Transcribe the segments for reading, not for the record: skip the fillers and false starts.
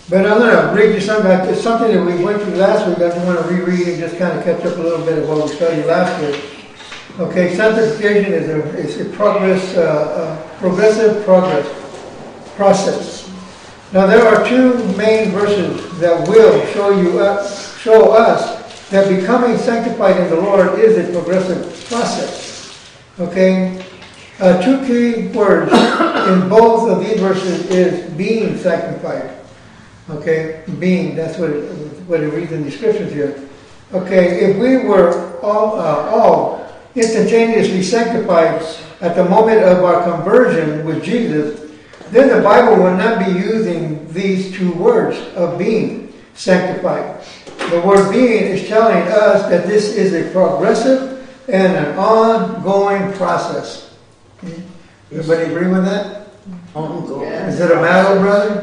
But I'm going to read you something. It's something that we went through last week. I just want to reread and just kind of catch up a little bit of what we studied last week. Okay, sanctification is a progressive progress process. Now there are two main verses that will show us that becoming sanctified in the Lord is a progressive process. Okay, two key words in both of these verses is being sanctified. Okay, being, that's what it reads in the scriptures here. Okay, if we were all instantaneously sanctified at the moment of our conversion with Jesus, then the Bible will not be using these two words of being sanctified. The word being is telling us that this is a progressive and an ongoing process. Everybody agree with that? Ongoing. Is it a battle, brother?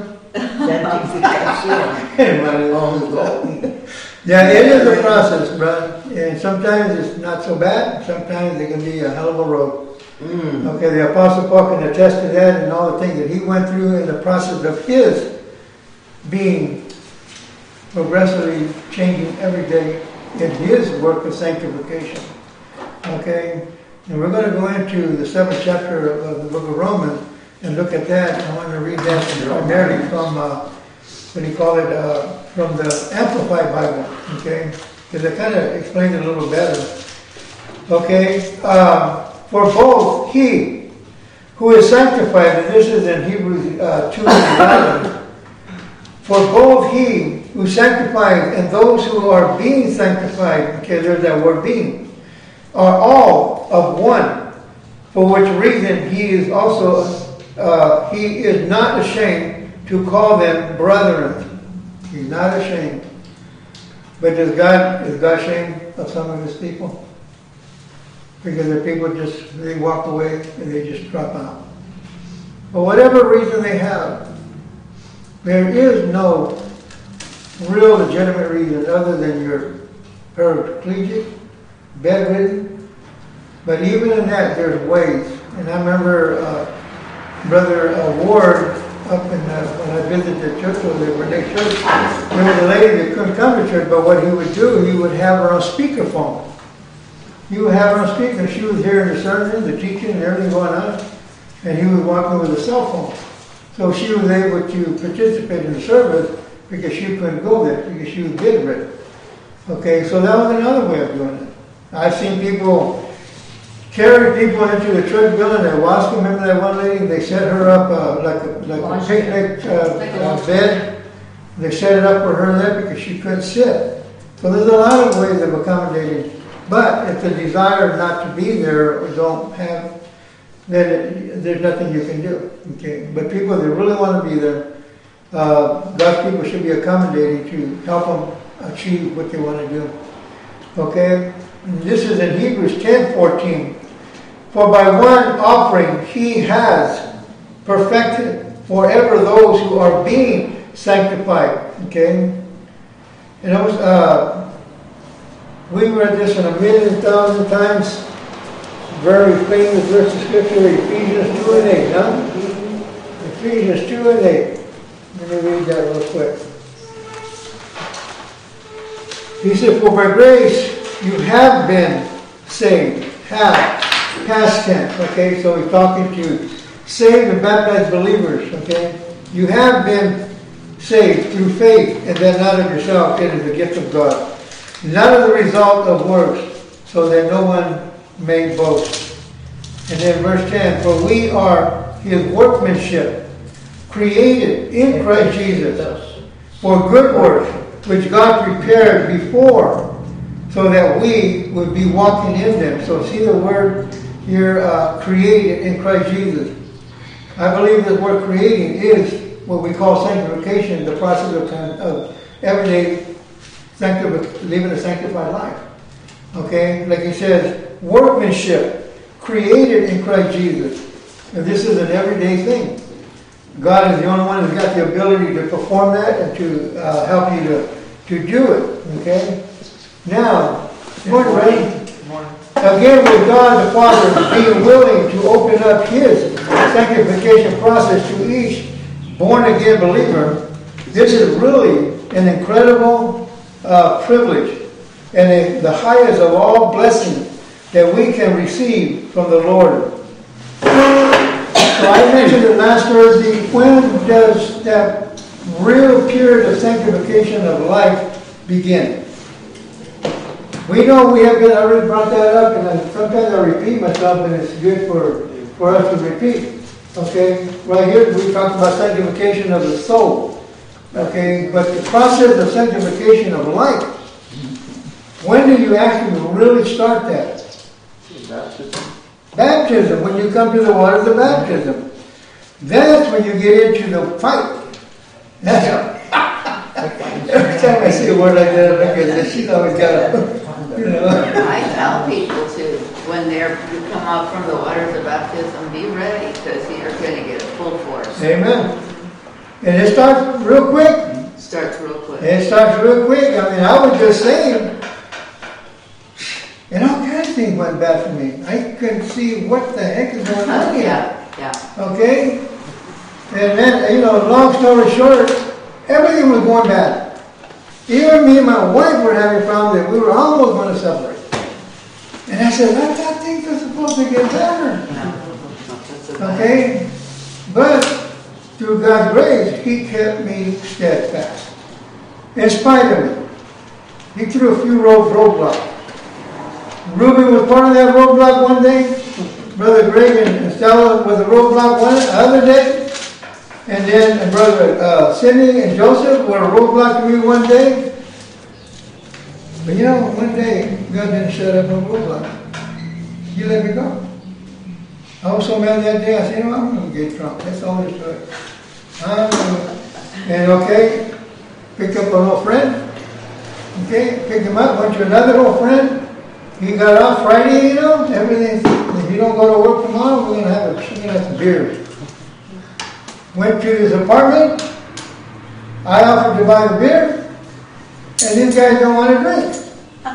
Yeah, it is a process, brother. And sometimes it's not so bad. Sometimes it can be a hell of a road. Okay, the Apostle Paul can attest to that and all the things that he went through in the process of his being progressively changing every day in his work of sanctification. Okay, and we're going to go into the 7th chapter of the book of Romans and look at that. I want to read that primarily from, what do you call it, from the Amplified Bible, okay? Because it kind of explains it a little better. Okay, for both he who is sanctified, and this is in Hebrews 2:11, for both he who sanctifies and those who are being sanctified, okay, there's that word being, are all of one, for which reason he is also, he is not ashamed to call them brethren. He's not ashamed. But is God ashamed of some of his people? Because the people they walk away and they just drop out. For whatever reason they have, there is no real legitimate reason other than you're paraplegic, bedridden. But even in that, there's ways. And I remember Brother Ward, up in when I visited the church over there, next church, there was a lady that couldn't come to church, but what he would do, he would have her on speakerphone. He would have her on speaker. She was hearing the sermon, the teaching, and everything going on, and he was walking with a cell phone. So she was able to participate in the service because she couldn't go there because she was bedridden. Okay, so that was another way of doing it. I've seen people carry people into the church building at Wasco. Remember that one lady? They set her up like a picnic bed. They set it up for her there because she couldn't sit. So there's a lot of ways of accommodating. But if the desire not to be there or don't have, then there's nothing you can do. Okay. But people that really want to be there, God's people should be accommodating to help them achieve what they want to do. Okay. And this is in Hebrews 10:14. For by one offering he has perfected forever those who are being sanctified. Okay? And it was, we read this 1,000,000 times. Very famous verse of scripture, Ephesians 2:8, huh? Ephesians 2:8. Let me read that real quick. He said, for by grace you have been saved. Have. Past tense, okay? So he's talking to saved and baptized believers, okay? You have been saved through faith, and that not of yourself. It is a gift of God. Not of the result of works, so that no one may boast. And then verse 10, for we are his workmanship, created in Christ Jesus, for good works, which God prepared before, so that we would be walking in them. So see the word here, created in Christ Jesus. I believe that word creating is what we call sanctification, the process of everyday living a sanctified life. Okay? Like he says, workmanship, created in Christ Jesus. And this is an everyday thing. God is the only one who's got the ability to perform that and to help you to do it. Okay? Now, morning, Ray. Again, with God the Father being willing to open up his sanctification process to each born-again believer, This is really an incredible privilege and the highest of all blessings that we can receive from the Lord. So I mentioned it last Thursday, when does that real period of sanctification of life begin? We know we have been, I already brought that up, and sometimes I repeat myself, and it's good for us to repeat. Okay, right here we talked about sanctification of the soul. Okay, but the process of sanctification of life, when do you actually really start that? Baptism. Baptism, when you come to the waters of baptism. That's when you get into the fight. That's every time I see a word like that, I look at this, she's always got a, you know. I tell people to, when you come up from the waters of baptism, be ready, because you're going to get a full force. Amen. And it starts real quick. Starts real quick. It starts real quick. I mean, I was just saying, and all kinds of things went bad for me. I couldn't see what the heck is going on here. Yeah. Okay? And then, you know, long story short, everything was going bad. Even me and my wife were having problems that we were almost going to separate. And I said, I thought things were supposed to get better. Okay? But through God's grace, He kept me steadfast. In spite of me. He threw a few roadblocks. Ruby was part of that roadblock one day. Brother Greg and Stella was a roadblock the other day. And then Brother Sidney and Joseph were a roadblock to me one day. But you know, one day, God didn't shut up no roadblock. He let me go. I was so mad that day, I said, you know, I'm going to get drunk. That's all there's to it. And okay, picked up an old friend. Okay, picked him up, went to another old friend. He got off Friday, you know, everything. If you don't go to work tomorrow, we're going to have some beers. Went to his apartment. I offered to buy the beer. And these guys don't want to drink.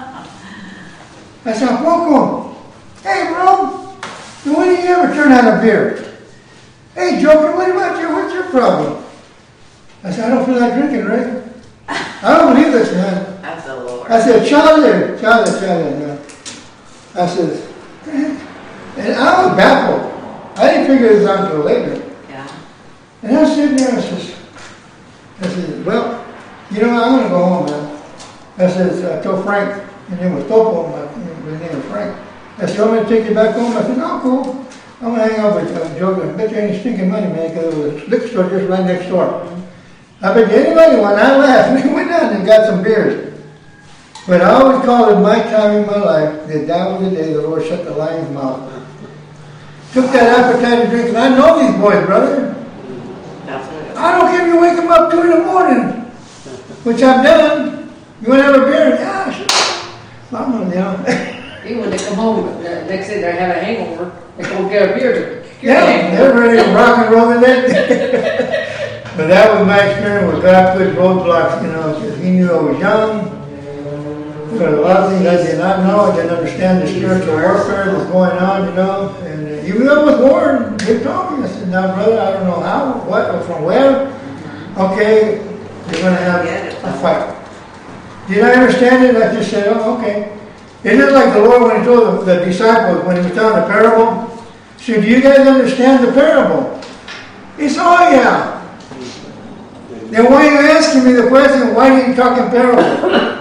I said, welcome. Hey, bro, when do you ever turn out a beer? Hey, Joker, what about you? What's your problem? I said, I don't feel like drinking, right? I don't believe this, man. That's the Lord. I said, Charlie. No. I said, and I was baffled. I didn't figure this out until later. Yeah. And I was sitting there, I said, well, you know, I'm going to go home now. I said, I told Frank, his name was Topo, his name was Frank. I said, I'm going to take you back home. I said, no, cool. I'm going to hang out with Joker. I bet you ain't stinking money, man, because there was a liquor store just right next door. I bet you anybody, when I left, we went down and got some beers. But I always call it my time in my life that was the day the Lord shut the lion's mouth. Took that appetite to drink, and I know these boys, brother. I don't care if you wake them up 2 in the morning, which I've done. You want to have a beer? Yeah, sure. I'm going to, Even when they come home, next day they have a hangover, they go get a beer to cure the yeah, hangover. they're ready to rock and roll in that. But that was my experience with God put roadblocks, you know, because He knew I was young. There were a lot of things I did not know. I didn't understand the spiritual warfare that was going on, you know. And even though I was warned, they told me, I said, now, brother, I don't know how, what, or from where. Okay, you're going to have a fight. Did I understand it? I just said, oh, okay. It is like the Lord when He told the disciples, when He was telling the parable. He said, do you guys understand the parable? He said, oh, yeah. Then why are you asking me the question, why do you talk in parable?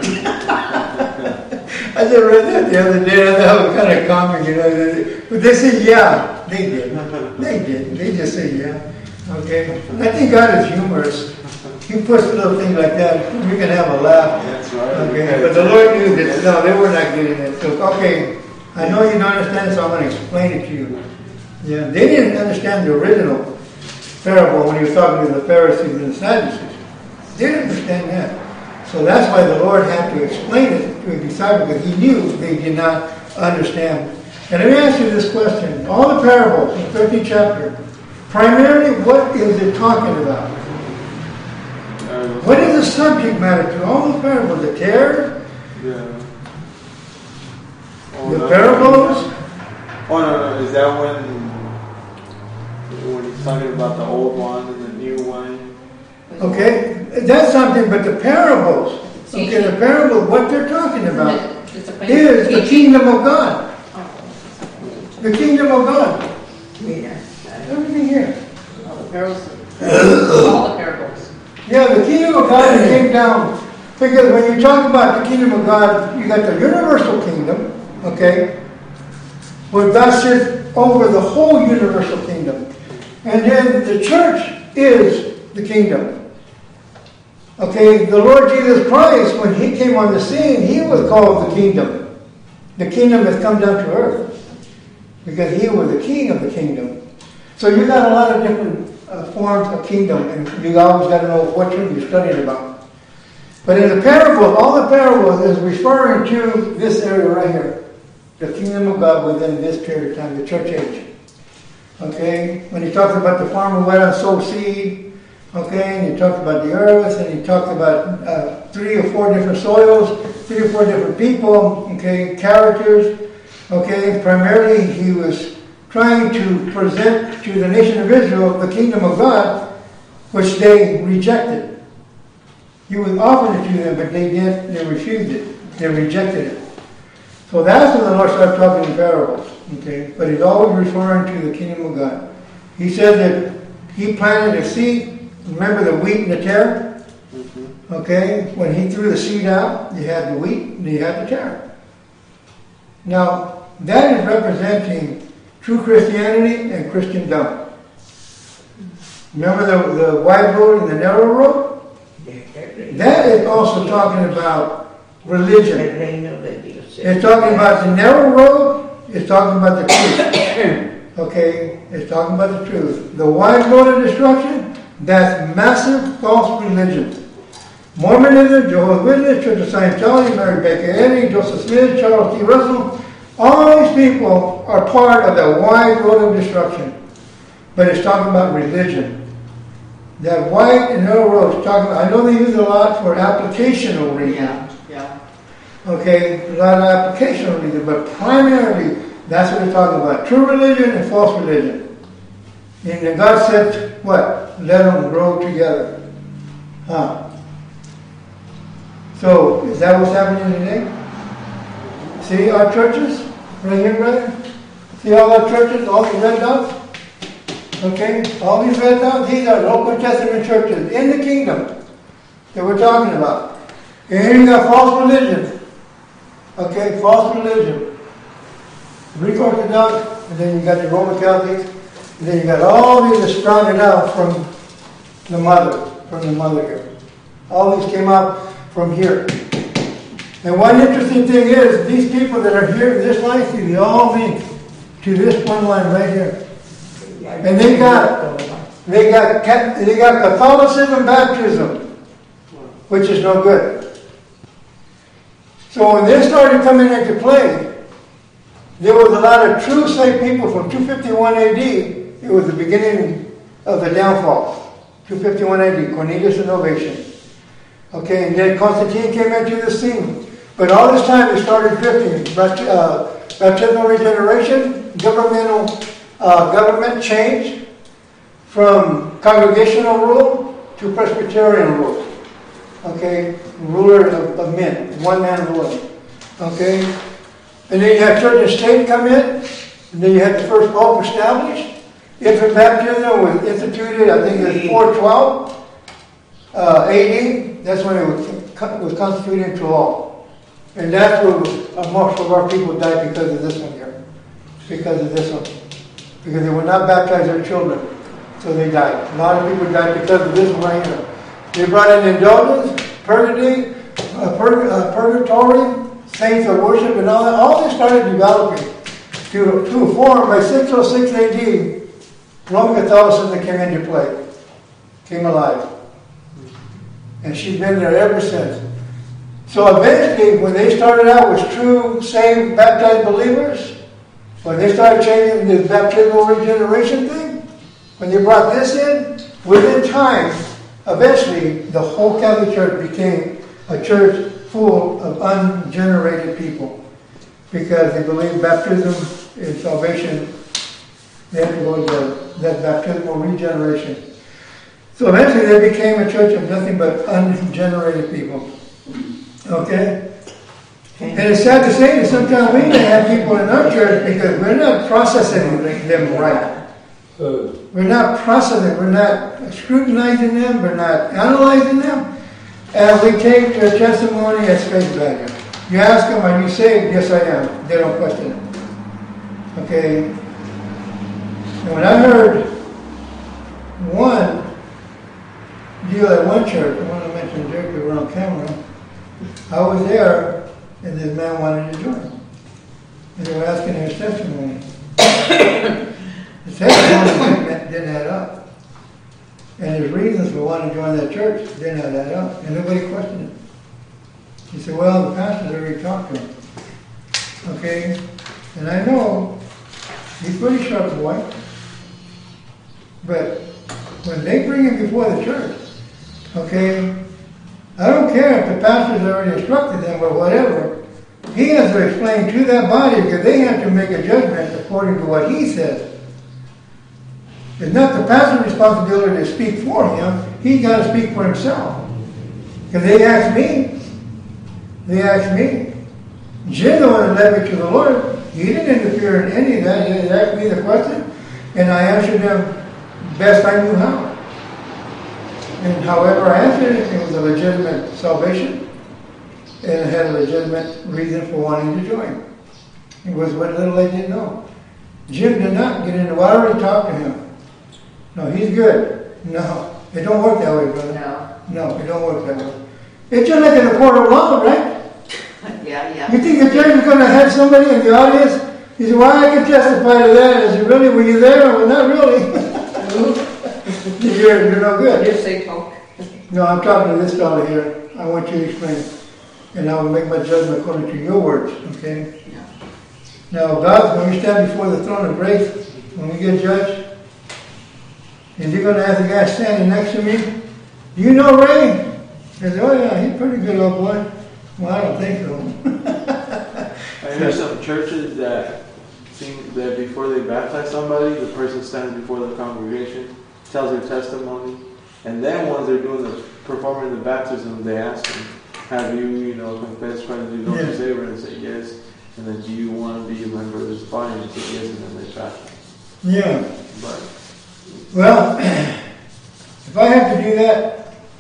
I just read that the other day. I thought that was kind of comic, you know. But they say, yeah. They did. They did. They just say, yeah. Okay. I think God is humorous. He puts little things like that. We can have a laugh. That's right. Okay. But the Lord knew that, no, they were not getting it. So, okay, I know you don't understand, so I'm going to explain it to you. Yeah. They didn't understand the original parable when He was talking to the Pharisees and the Sadducees. They didn't understand that. So that's why the Lord had to explain it to His disciples, because He knew they did not understand. And let me ask you this question. All the parables in the 13th chapter, primarily what is it talking about? What is the subject matter to all the parables? The terror? Yeah. The parables? Oh, no. Is that when He's talking about the old wine and the new wine? Okay, that's something, but the parables, okay, the parable, what they're talking about is the kingdom of God. The kingdom of God. Everything here. All the parables. All the parables. Yeah, the kingdom of God came down. Because when you talk about the kingdom of God, you got the universal kingdom, okay, where God sits over the whole universal kingdom. And then the church is the kingdom. Okay, the Lord Jesus Christ, when He came on the scene, He was called the kingdom. The kingdom has come down to earth. Because He was the king of the kingdom. So you got a lot of different forms of kingdom, and you always got to know what you're studying about. But in the parable, all the parables is referring to this area right here. The kingdom of God within this period of time, the church age. Okay? When He talks about the farmer went and sowed seed, okay, and He talked about the earth, and He talked about 3 or 4 different soils, 3 or 4 different people, okay, characters. Okay, primarily He was trying to present to the nation of Israel the kingdom of God, which they rejected. He was offering it to them, but they refused it. They rejected it. So that's when the Lord started talking in parables. Okay, but He's always referring to the kingdom of God. He said that He planted a seed. Remember the wheat and the tare? Okay, when He threw the seed out, you had the wheat and you had the tare. Now, that is representing true Christianity and Christendom. Remember the wide road and the narrow road? That is also talking about religion. It's talking about the narrow road, it's talking about the truth. Okay? It's talking about the truth. The wide road of destruction, that's massive false religion. Mormonism, Jehovah's Witness, Church of Scientology, Mary Baker Eddy, Joseph Smith, Charles T. Russell, all these people are part of that wide road of destruction. But it's talking about religion. That wide and narrow road is talking about, I know they use it a lot for applicational reading. Yeah. Okay, a lot of applicational reading, but primarily that's what they're talking about. True religion and false religion. And then God said, what? Let them grow together. So, is that what's happening today? See our churches? Right here, brother? See all our churches, all the red dots? Okay? All these red dots, these are local Testament churches in the kingdom that we're talking about. And here you got false religion. Okay? False religion. Greek Orthodox, and then you got the Roman Catholics, and then you got all these that sprouted out from the mother here. All these came out from here. And one interesting thing is, these people that are here in this line, see, they all link to this one line right here. And they got Catholicism baptism, which is no good. So when they started coming into play, there was a lot of true saved people from 251 AD. It was the beginning of the downfall. 251 AD, Cornelius and Novatian. Okay, and then Constantine came into the scene. But all this time it started drifting. Baptismal regeneration, government change from congregational rule to Presbyterian rule. Okay, ruler of men, one man ruling. Okay, and then you have church and state come in, and then you had the first pope established. Infant baptism was instituted, I think it was 412 AD. That's when it was constituted into law. And that's where most of our people died because of this one here. Because of this one. Because they would not baptize their children. So they died. A lot of people died because of this one right here. They brought in indulgence, purgatory, saints of worship, and all that. All this started developing to form by 606 AD. Roman Catholicism came into play. Came alive. And she's been there ever since. So eventually, when they started out with true, saved, baptized believers, when they started changing the baptismal regeneration thing, when they brought this in, within time, eventually, the whole Catholic Church became a church full of ungenerated people. Because they believe baptism is salvation. They have to go to that baptismal regeneration. So eventually they became a church of nothing but ungenerated people. Okay? And it's sad to say that sometimes we may have people in our church because we're not processing them right. We're not processing, we're not scrutinizing them, we're not analyzing them, and we take their testimony as face value. You ask them, are you saved? Yes, I am. They don't question it. Okay? And when I heard one deal at one church, I want to mention Dirk, we were on camera, I was there, and this man wanted to join. And they were asking his testimony. His testimony didn't add up. And his reasons for wanting to join that church didn't add up. And nobody questioned it. He said, well, the pastor's already talked to him. Okay? And I know he's a pretty sharp boy. But when they bring him before the church, okay, I don't care if the pastor's already instructed them or whatever. He has to explain to that body because they have to make a judgment according to what he says. It's not the pastor's responsibility to speak for him. He's got to speak for himself. Because they asked me. Jim, the one that led me to the Lord, he didn't interfere in any of that. He asked me the question, and I answered them best I knew how. And however I answered it, it was a legitimate salvation, and it had a legitimate reason for wanting to join. It was what little I didn't know. Jim did not get into it. I already talked to him. No, he's good. No, it don't work that way, brother. No, it don't work that way. It's just like in the court of law, right? Yeah. You think the judge is going to have somebody in the audience? He said, well, I can testify to that. I said, really, were you there? Well, not really. You're no good. Yes, they talk. No, I'm talking to this fellow here. I want you to explain it. And I will make my judgment according to your words, okay? Yeah. Now, God, when we stand before the throne of grace, when we get judged, is he going to ask the guy standing next to me, do you know Ray? I said, oh yeah, he's a pretty good old boy. Well, I don't think so. I hear some churches that think that before they baptize somebody, the person stands before the congregation, tells their testimony, and then once they're performing the baptism, they ask them, have you, confessed Christ as your Lord and Savior? And say yes. And then, do you want to be a member of this body? And say yes, and then they baptize. Yeah. But Well, if I have to do that,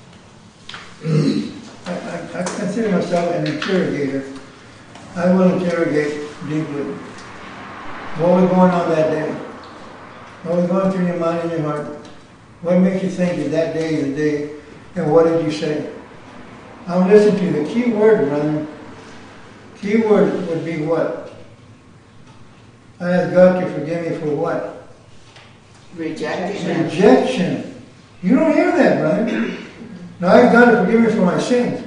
I consider myself an interrogator. I will interrogate deeply. What was going on that day? What was going through your mind and your heart? What makes you think that day is the day? And what did you say? I'll listen to you. The key word, brother. Key word would be what? I ask God to forgive me for what? Rejection. Rejection. You don't hear that, brother. Now I ask God to forgive me for my sins.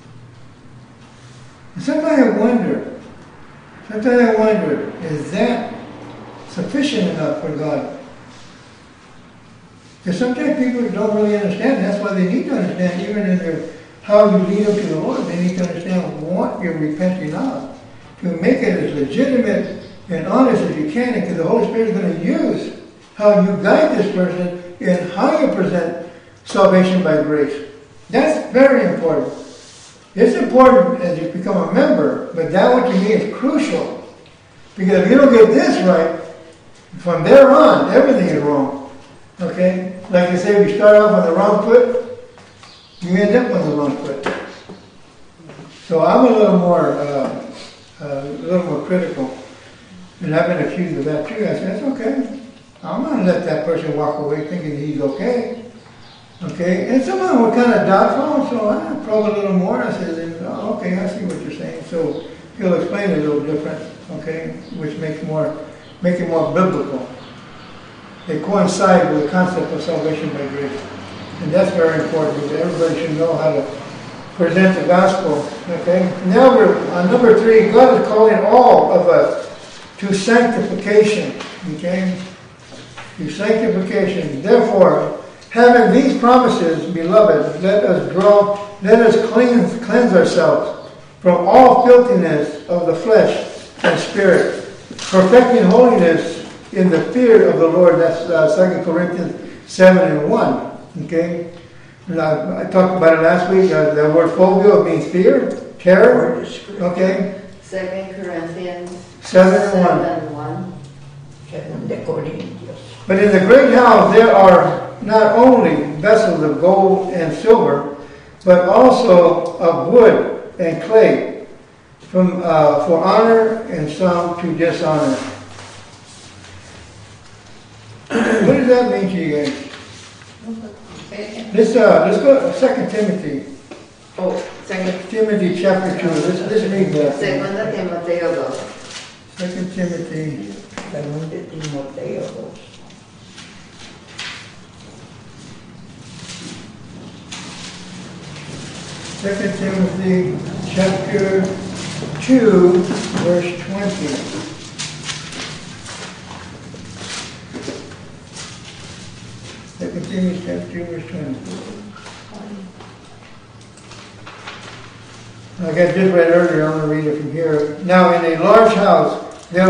And sometimes I wonder, is that sufficient enough for God? Because sometimes people don't really understand. That's why they need to understand, even in how you lead them to the Lord. They need to understand what you're repenting of, to make it as legitimate and honest as you can, because the Holy Spirit is going to use how you guide this person in how you present salvation by grace. That's very important. It's important as you become a member, but that one to me is crucial. Because if you don't get this right, from there on, everything is wrong. Okay? Like I say, if you start off on the wrong foot, you end up on the wrong foot. So I'm a little more critical. And I've been accused of that too. I said, that's okay. I'm not going to let that person walk away thinking he's okay. Okay? And some of them were kind of doubtful, so I probed a little more. I said, oh, okay, I see what you're saying. So he'll explain it a little different, okay? Which make it more biblical. They coincide with the concept of salvation by grace. And that's very important because everybody should know how to present the gospel. Okay? Now we're on number 3. God is calling all of us to sanctification. Okay? To sanctification. Therefore, having these promises, beloved, let us cleanse ourselves from all filthiness of the flesh and spirit, perfecting holiness in the fear of the Lord. That's 2 Corinthians 7:1. Okay? And I talked about it last week. The word phobia means fear, terror. Okay? 2 Corinthians 7:1. 7:1. But in the great house there are not only vessels of gold and silver, but also of wood and clay, for honor and some to dishonor. What does that mean to you guys? Let's go to 2 Timothy. Oh, 2 Timothy chapter 2. Let's read that. Segunda Timoteo 2. 2 Timothy. Segunda Timoteo 2 Timothy chapter 2, verse 20. Second Timothy chapter 2, verse 20. I got just read earlier, I'm going to read it from here. Now in a large house there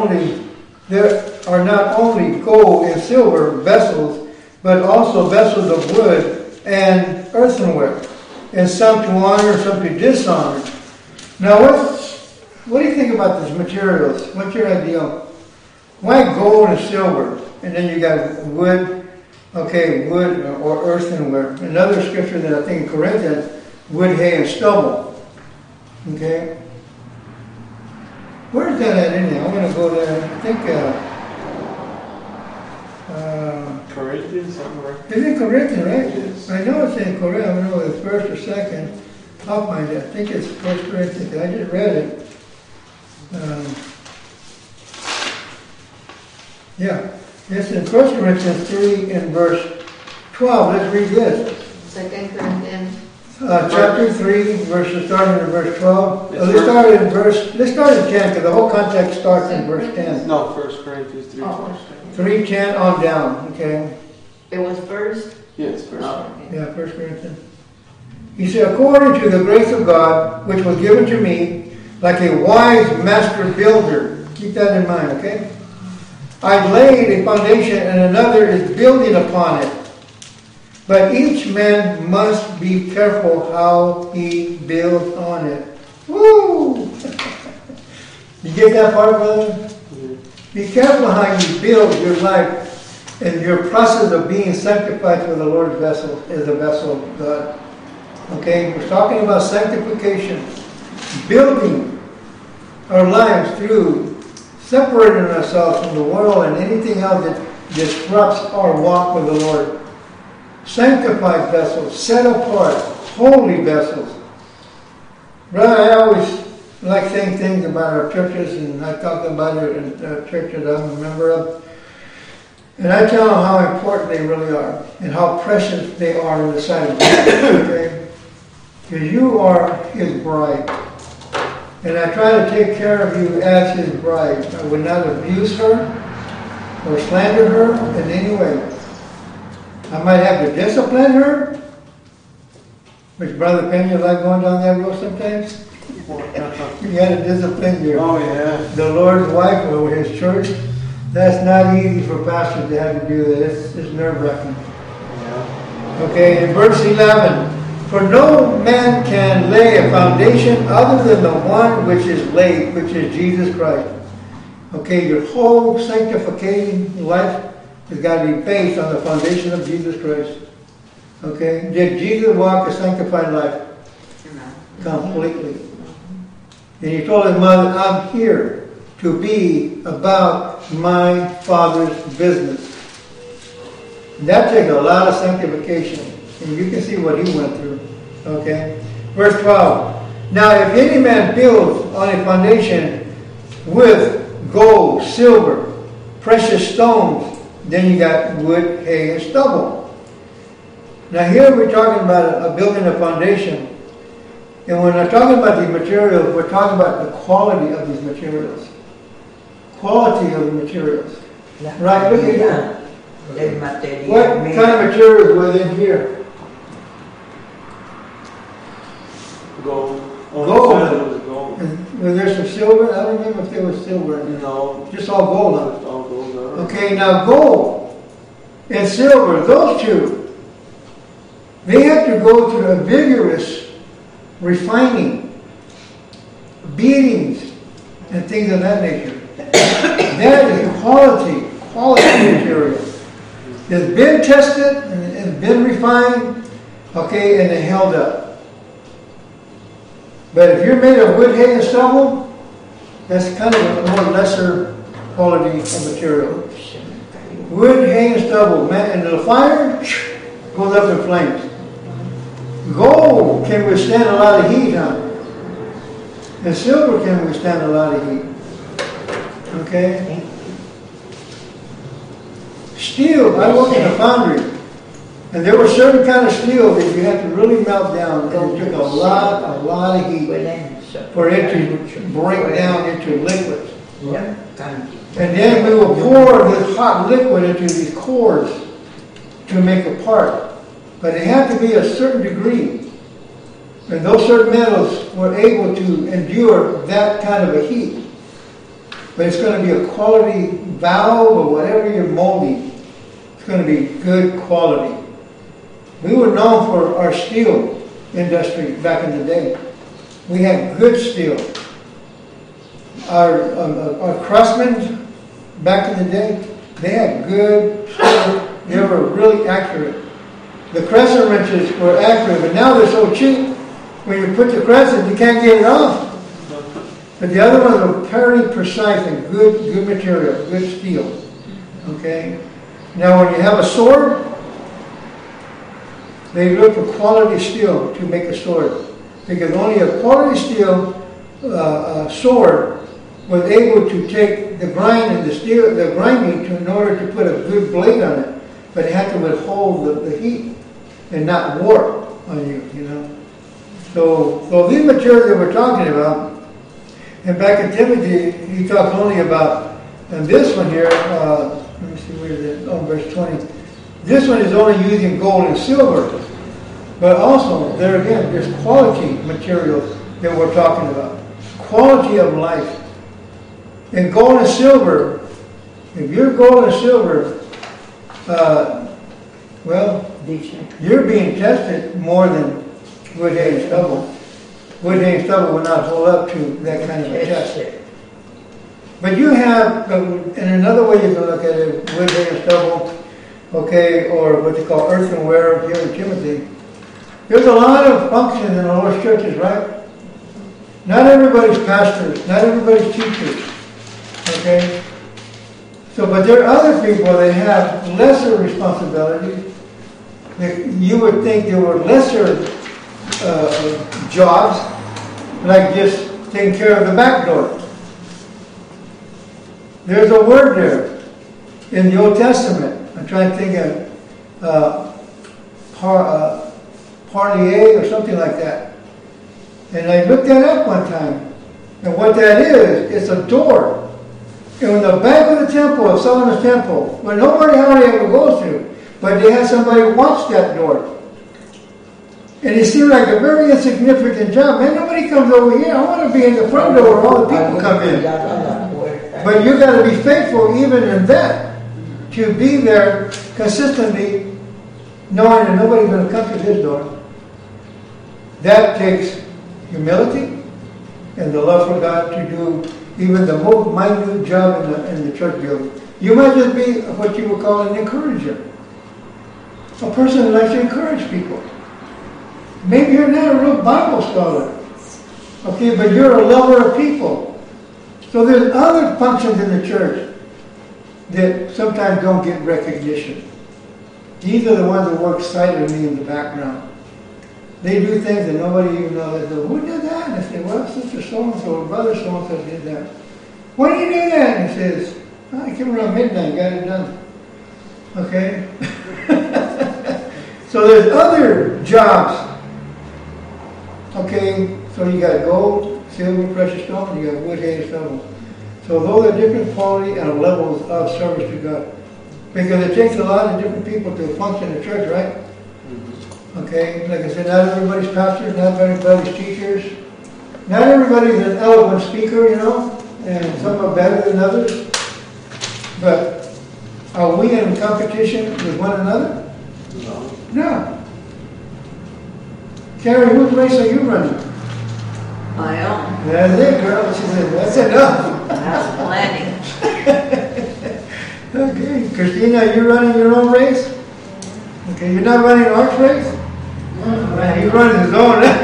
are not only gold and silver vessels, but also vessels of wood and earthenware, and some to honor, some to dishonor. Now what do you think about these materials? What's your idea? Why gold and silver? And then you got wood, wood or earthenware. Another scripture that I think in Corinthians, wood, hay, and stubble. Okay? Where's that at in there? I'm going to go there. I think, Corinthians somewhere. is it Corinthians, right? Yes. I know it's in Corinthians. I don't know if it's first or second. I'll find it. I think it's First Corinthians. I just read it. Yeah. It's in 1 Corinthians 3 and verse 12. Let's read this. 2 Corinthians. Chapter 3, verses starting in verse 12. Yes, Let's start in 10, because the whole context starts in verse 10. No, 1 Corinthians 3. Oh. 3:10 on down, okay? It was first? Yes, first. Oh, okay. Yeah, 1 Corinthians. He said, according to the grace of God, which was given to me, like a wise master builder. Keep that in mind, okay? I laid a foundation and another is building upon it. But each man must be careful how he builds on it. Woo! You get that part, brother? Mm-hmm. Be careful how you build your life and your process of being sanctified for the Lord's vessel is the vessel of God. Okay? We're talking about sanctification. Building our lives through separating ourselves from the world and anything else that disrupts our walk with the Lord. Sanctified vessels, set apart, holy vessels. Brother, I always like saying things about our churches, and I talk about it in churches I'm a member of. And I tell them how important they really are, and how precious they are in the sight of God. Okay? Because you are His bride. And I try to take care of you as His bride. I would not abuse her or slander her in any way. I might have to discipline her, which Brother Pena like going down that road sometimes. You got to discipline your the Lord's wife or His church. That's not easy for pastors to have to do that. It's nerve-wracking. Yeah. Okay, in verse 11, for no man can lay a foundation other than the one which is laid, which is Jesus Christ. Okay, your whole sanctification life has got to be based on the foundation of Jesus Christ. Okay? Did Jesus walk a sanctified life? Completely. And He told His mother, I'm here to be about my Father's business. And that takes a lot of sanctification. And you can see what He went through. Okay? Verse 12. Now if any man builds on a foundation with gold, silver, precious stones, then you got wood, hay, and stubble. Now here we're talking about building a foundation. And when we're talking about these materials, we're talking about the quality of these materials. Quality of the materials. Right, look at here. What kind of materials were in here? Gold. Gold. Gold. And was there some silver? I don't remember if there was silver in there. No. Just all gold, huh? All gold. Okay, now gold and silver, those two They have to go through a vigorous refining, beatings, and things of that nature. That is quality material. It's been tested and been refined, okay, and it held up. But if you're made of wood, hay, and stubble, that's kind of a more lesser quality of material. Wood, hay, and stubble, man, and the fire goes up in flames. Gold can withstand a lot of heat, huh? And silver can withstand a lot of heat. Okay? Steel, I worked in a foundry, and there were certain kind of steel that you had to really melt down, and it took a lot of heat for it to break down into liquids. And then we would pour this hot liquid into these cores to make a part. But it had to be a certain degree. And those certain metals were able to endure that kind of a heat. But it's going to be a quality valve or whatever you're molding. It's going to be good quality. We were known for our steel industry back in the day. We had good steel. Our craftsmen back in the day, they had good steel. They were really accurate. The crescent wrenches were accurate, but now they're so cheap. When you put the crescent, you can't get it off. But the other ones are very precise and good material, good steel. Okay? Now when you have a sword, they look for quality steel to make a sword. Because only a quality steel sword was able to take the grind and the grinding in order to put a good blade on it. But it had to withhold the heat and not warp on you, you know. So these materials that we're talking about, and back in Timothy, he talks only about, and this one here, let me see, where is it? Oh, verse 20. This one is only using gold and silver. But also, there again, there's quality materials that we're talking about. Quality of life. And gold and silver, if you're gold and silver, well, you're being tested more than wood, hay, and stubble. Wood, hay, and stubble will not hold up to that kind of a test. But you have, and another way you can look at it, wood, hay, and stubble, okay, or what they call earthenware here in Timothy. There's a lot of functions in the Lord's churches, right? Not everybody's pastors, not everybody's teachers, okay? So, but there are other people that have lesser responsibilities. You would think there were lesser jobs, like just taking care of the back door. There's a word there in the Old Testament. I'm trying to think of parlier or something like that. And I looked that up one time. And what that is, it's a door. And in the back of the temple, of Solomon's temple, where nobody hardly ever goes to, but they had somebody watch that door. And it seemed like a very insignificant job. Man, nobody comes over here. I want to be in the front door where all the people come in. But you got to be faithful even in that, to be there consistently, knowing that nobody's going to come to this door. That takes humility and the love for God to do even the most minute job in the church building. You might just be what you would call an encourager. A person who likes to encourage people. Maybe you're not a real Bible scholar. Okay, but you're a lover of people. So there's other functions in the church that sometimes don't get recognition. These are the ones that work silently in the background. They do things that nobody even knows. They say, who did that? And I say, well, sister so-and-so or brother so-and-so did that. When did you do that? And he says, oh, I came around midnight, got it done. Okay? So there's other jobs. Okay, so you got gold, silver, precious stone, you got wood, hay, and stubble. So those are different quality and levels of service to God. Because it takes a lot of different people to function in church, right? Okay, like I said, not everybody's pastors, not everybody's teachers. Not everybody's an eloquent speaker, you know, and some are better than others. But are we in competition with one another? No. No. Carrie, whose race are you running? My own, That's it, girl. She said, that's enough. that's plenty. Okay, Christina, you running your own race? Okay, you're not running Art's race? Man, he's running his own, eh?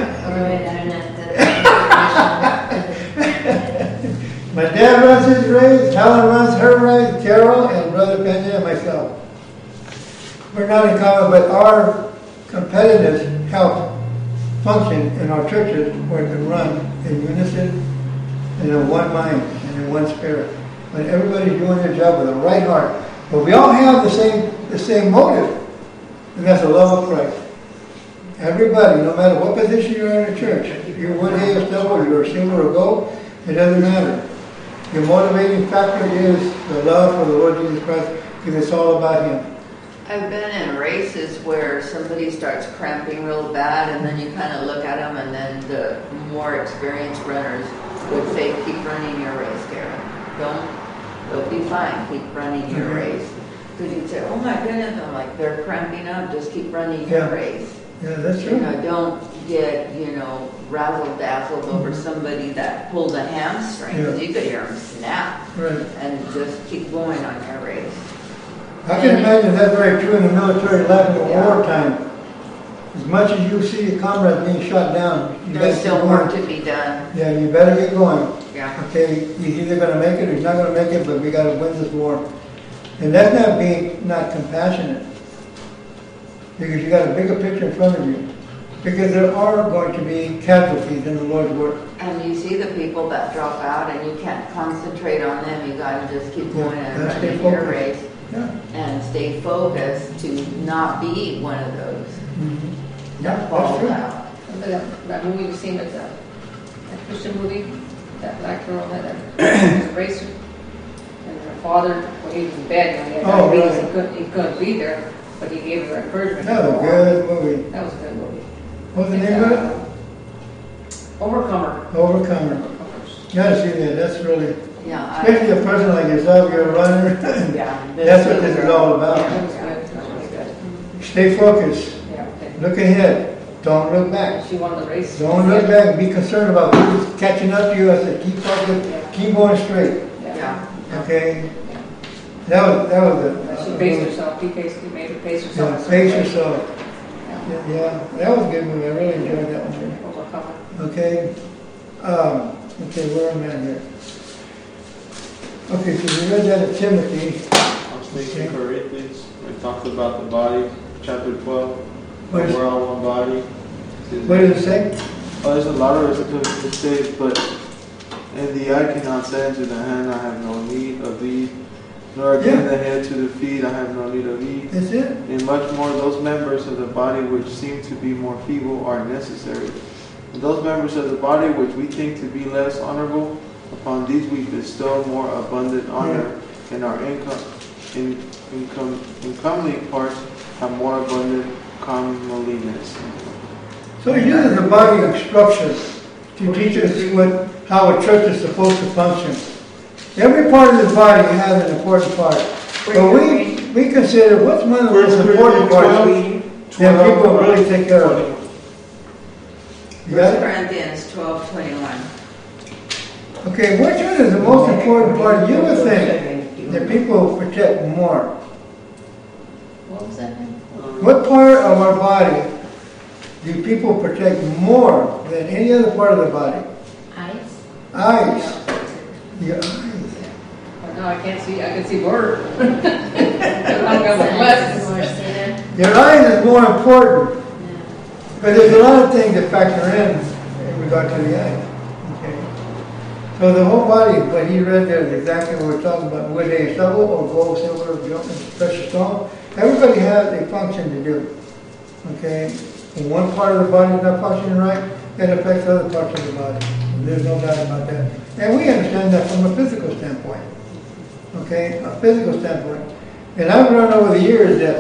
My dad runs his race, Helen runs her race, Carol and Brother Pena and myself. We're not in common, but our competitiveness helps function in our churches where it can run in unison and in one mind and in one spirit. When everybody's doing their job with the right heart. But we all have the same motive, and that's the love of Christ. Everybody, no matter what position you're in the church, if you're wood, hay, or stubble, or you're silver or gold, it doesn't matter. Your motivating factor is the love for the Lord Jesus Christ, because it's all about Him. I've been in races where somebody starts cramping real bad, and then you kind of look at them, and then the more experienced runners would say, keep running your race, Karen. You'll be fine, keep running your race. Because you'd say, oh my goodness, I'm like, they're cramping up, just keep running your race. Yeah, that's You true. know, don't get, razzle-dazzled over somebody that pulled a hamstring, because you could hear them snap, Right. and just keep going on your race. I can imagine that's very true in the military life in Yeah. wartime. As much as you see your comrades being shot down, you There's better still keep work going. to be done. Yeah, you better get going. Yeah. Okay, he's either gonna make it or he's not gonna make it, but we gotta win this war. And that's not being not compassionate. Because you got a bigger picture in front of you. Because there are going to be casualties in the Lord's work. And you see the people that drop out, and you can't concentrate on them. You gotta just keep going and Yeah, stay running your focused. race Yeah. and stay focused to not be one of those Yeah, that that's falls true. out. That movie you seen, that Christian movie, that black girl had a racer, and her father, when he was in bed, he had Oh, diabetes, right. he couldn't be there, but he gave her encouragement. That was a good movie. That was a good movie. What's the name of it? Overcomer. Overcomer. Overcomers. You gotta see that, that's really, Yeah. especially a person like yourself, you're a runner. Yeah. That's what this is all about. That was good, that was good. Stay focused, Yeah, okay. look ahead, don't look back. She won the race. Don't look back, be concerned about who's catching up to you. I said, keep focused, keep going straight, Yeah. okay? That was it. She paced herself, he made her pace herself. Yeah, pace yourself. Yeah. Yeah, that was a good movie, I really enjoyed that one. Overcomer. Okay, okay, where am I here? Okay, so we read that in Timothy. I was thinking Corinthians, it talks about the body, chapter 12. What is- We're all one body. What does it say? Oh, there's a lot of it says, but and the eye cannot say unto the hand, I have no need of thee, nor again Yeah. the head to the feet, I have no need of thee. That's it? And much more, those members of the body which seem to be more feeble are necessary. And those members of the body which we think to be less honorable, upon these we bestow more abundant honor, and our incomely parts have more abundant comeliness. So he uses the body instruction to teach us how a church is supposed to function. Every part of the body has an important part. But we consider what's one of the most important parts that people really take care of. You got 1 it? Corinthians 12:21. Okay, which one is the most important part you would think that people protect more? What was that? What part of our body do people protect more than any other part of the body? Eyes? Eyes. Your eyes. But now I can see blurred. I'm got my glasses. Your eyes is more important. But there's a lot of things that factor in regard to the eyes. Okay. So the whole body, what he read there is exactly what we're talking about. Wood, hay, stubble, or gold, silver, precious stone. Everybody has a function to do. Okay. When one part of the body is not functioning right, it affects other parts of the body. There's no doubt about that. And we understand that from a physical standpoint. Okay, a physical standpoint. And I've learned over the years that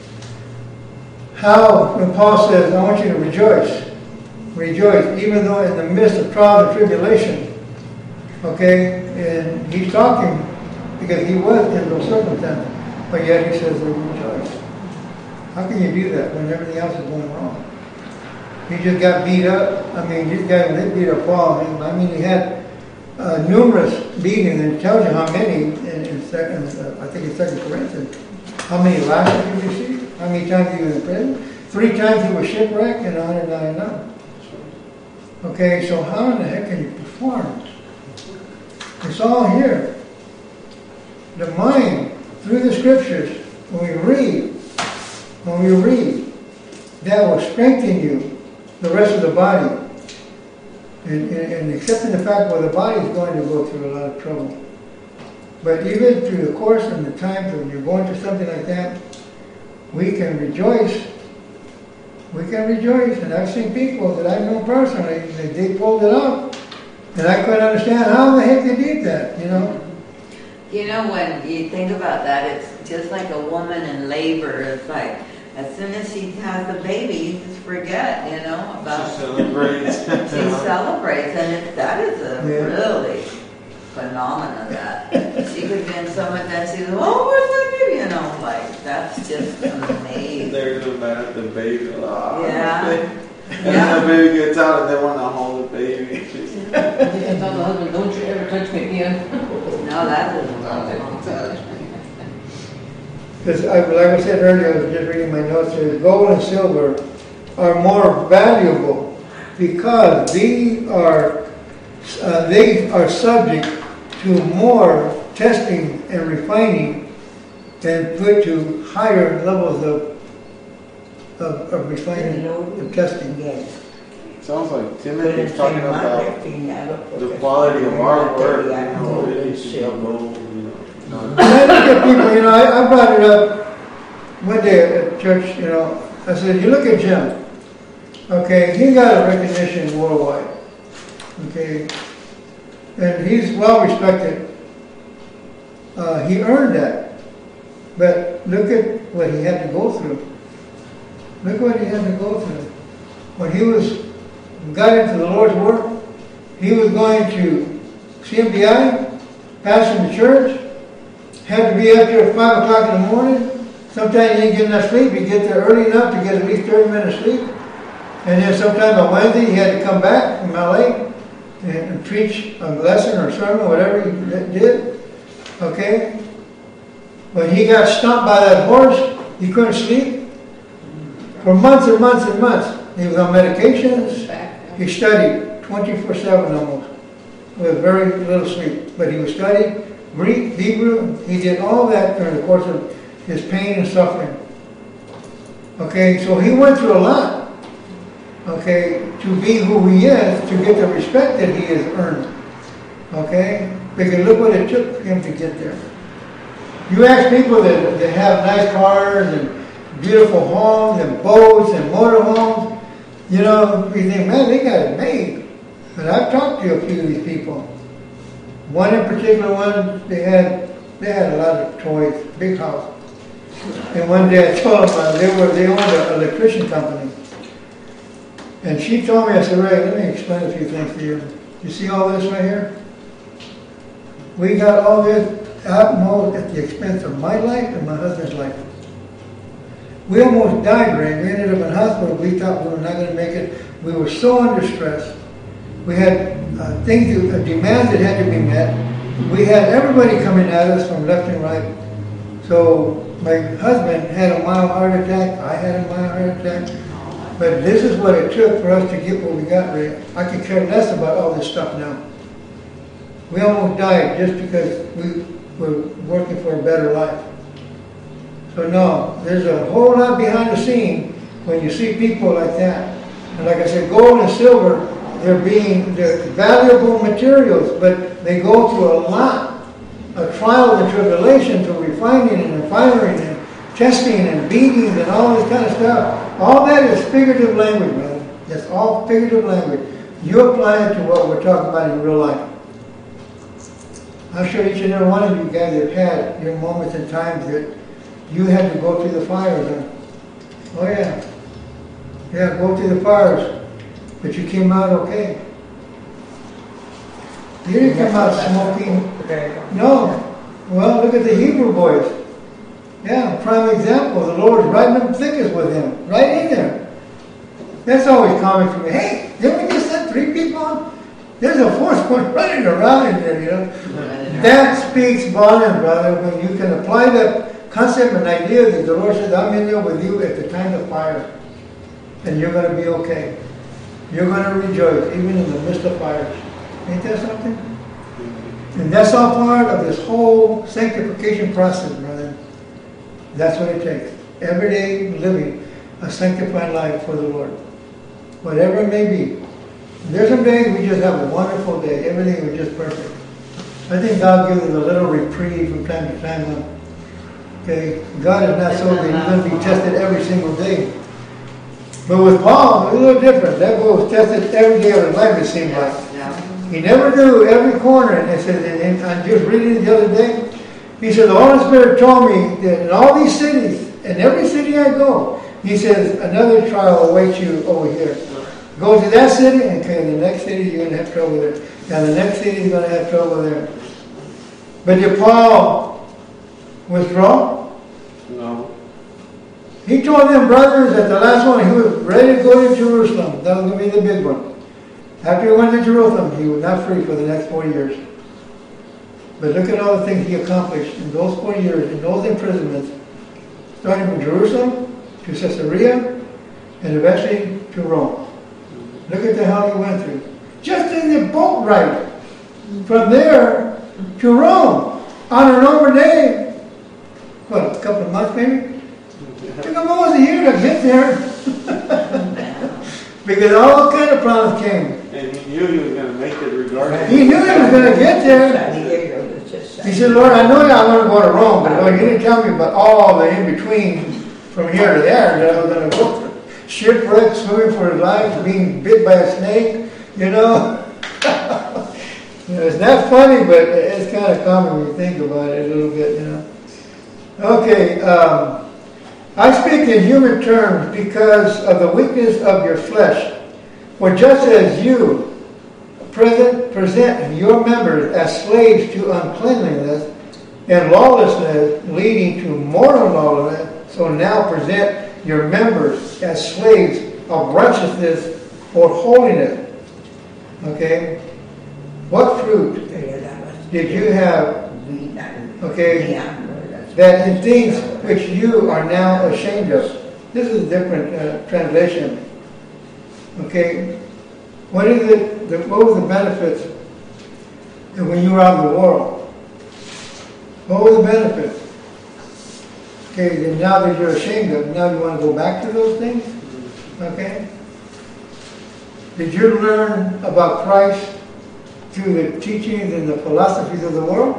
how, when Paul says, I want you to rejoice, even though in the midst of trials and tribulation, okay, and he's talking because he was in those circumstances, but yet he says, rejoice. How can you do that when everything else is going wrong? He just got beat up. I mean, these guys, they beat up Paul. I mean, he had numerous beatings, and it tells you how many, I think in 2 Corinthians, how many lashes he received, how many times he was in prison. 3 times he was shipwrecked, and on and on and on. Okay, so how in the heck can you perform? It's all here. The mind, through the scriptures, when we read, that will strengthen you, the rest of the body. And accepting the fact that the body is going to go through a lot of trouble. But even through the course and the times when you're going through something like that, we can rejoice. We can rejoice. And I've seen people that I know personally, they pulled it off. And I couldn't understand how the heck they did that, you know. You know, when you think about that, it's just like a woman in labor. It's like, as soon as she has the baby, you just forget, you know, about... She celebrates. She celebrates, and that is a really phenomenon that. She could be in so much that she goes, oh, where's that baby? You know, like, that's just amazing. They're the man at the baby. Oh, Yeah. And then the baby gets out and they want to hold the baby. And tell the husband, don't you ever touch me again. No, that is Because, like I said earlier, I was just reading my notes here, gold and silver are more valuable because they are subject to more testing and refining and put to higher levels of refining and testing. Yes. Sounds like Timothy's talking about the quality of our work. You know, it should be gold, you know. And I look at people, you know, I brought it up one day at church, you know. I said, you look at Jim, okay, he got a recognition worldwide, okay, and he's well respected. He earned that, but look at what he had to go through. Look what he had to go through. When he got into the Lord's work, he was going to CMBI, pastoring the church, had to be up there at 5 o'clock in the morning. Sometimes he didn't get enough sleep. He'd get there early enough to get at least 30 minutes sleep. And then sometime on Wednesday, he had to come back from LA and preach a lesson or sermon, whatever he did. Okay? When he got stomped by that horse, he couldn't sleep. For months and months and months. He was on medications. He studied 24/7 almost, with very little sleep. But he was studying Greek, Hebrew. He did all that during the course of his pain and suffering. Okay, so he went through a lot. Okay, to be who he is, to get the respect that he has earned. Okay, because look what it took him to get there. You ask people that have nice cars and beautiful homes and boats and motorhomes, you know, you think, man, they got it made. But I've talked to a few of these people. One in particular, they had a lot of toys, big house. And one day I told them they owned an electrician company. And she told me, I said, Ray, let me explain a few things to you. You see all this right here? We got all this utmost at the expense of my life and my husband's life. We almost died, Ray. We ended up in hospital. We thought we were not going to make it. We were so under stress. We had demands that had to be met. We had everybody coming at us from left and right. So my husband had a mild heart attack. I had a mild heart attack. But this is what it took for us to get what we got, Ray. I could care less about all this stuff now. We almost died just because we were working for a better life. So no, there's a whole lot behind the scene when you see people like that. And like I said, gold and silver, they're valuable materials, but they go through a lot of trials and tribulations of refining and refinery and testing and beatings and all this kind of stuff. All that is figurative language, man. That's all figurative language. You apply it to what we're talking about in real life. I'm sure each and every one of you guys have had your moments and times that you had to go through the fires. Oh yeah. Yeah, go through the fires. But you came out okay. You didn't come out smoking. No. Well, look at the Hebrew boys. Yeah, prime example. The Lord is right in the thickest with him. Right in there. That's always common to me. Hey, didn't we just send 3 people on? There's a 4th one running around in there, you know. That speaks volume, brother, when you can apply that concept and idea that the Lord says, I'm in there with you at the time of fire. And you're going to be okay. You're going to rejoice, even in the midst of fires. Ain't that something? And that's all part of this whole sanctification process, brother. That's what it takes. Everyday living a sanctified life for the Lord. Whatever it may be. There's some days we just have a wonderful day. Everything was just perfect. I think God gives us a little reprieve from time to time. Okay, God is not so that He's going to be tested every single day. But with Paul, it's a little different. That boy was tested every day of his life, it seemed like. Yeah. He never knew every corner. And it says, and I'm just reading it the other day. He said, the Holy Spirit told me that in all these cities, in every city I go, He says, another trial awaits you over here. Go to that city, and okay, the next city you're going to have trouble there. And the next city you're going to have trouble there. But did Paul withdraw? No. He told them brothers at the last one, he was ready to go to Jerusalem. That was going to be the big one. After he went to Jerusalem, he was not free for the next 4 years. But look at all the things he accomplished in those 4 years, in those imprisonments, starting from Jerusalem to Caesarea, and eventually to Rome. Look at the hell he went through. Just in the boat ride from there to Rome on a normal day. What, a couple of months maybe? Took him almost a year to get there. Because all kind of problems came. And he knew he was going to make it regardless. He knew he was going to get there. He said, Lord, I know I want to go to Rome, but Lord, you didn't tell me about all the in-between from here to there that I was going to go through. Shipwreck, swimming for his life, being bit by a snake, you know. It's not funny, but it's kind of common when you think about it a little bit, you know. Okay, I speak in human terms because of the weakness of your flesh. For just as you present your members as slaves to uncleanliness and lawlessness leading to more lawlessness, so now present your members as slaves of righteousness for holiness. Okay? What fruit did you have, okay, that in things which you are now ashamed of? This is a different translation. Okay? What is it? What were the benefits when you were out in the world? What were the benefits? Okay, then now that you're ashamed of, now you want to go back to those things? Okay? Did you learn about Christ through the teachings and the philosophies of the world?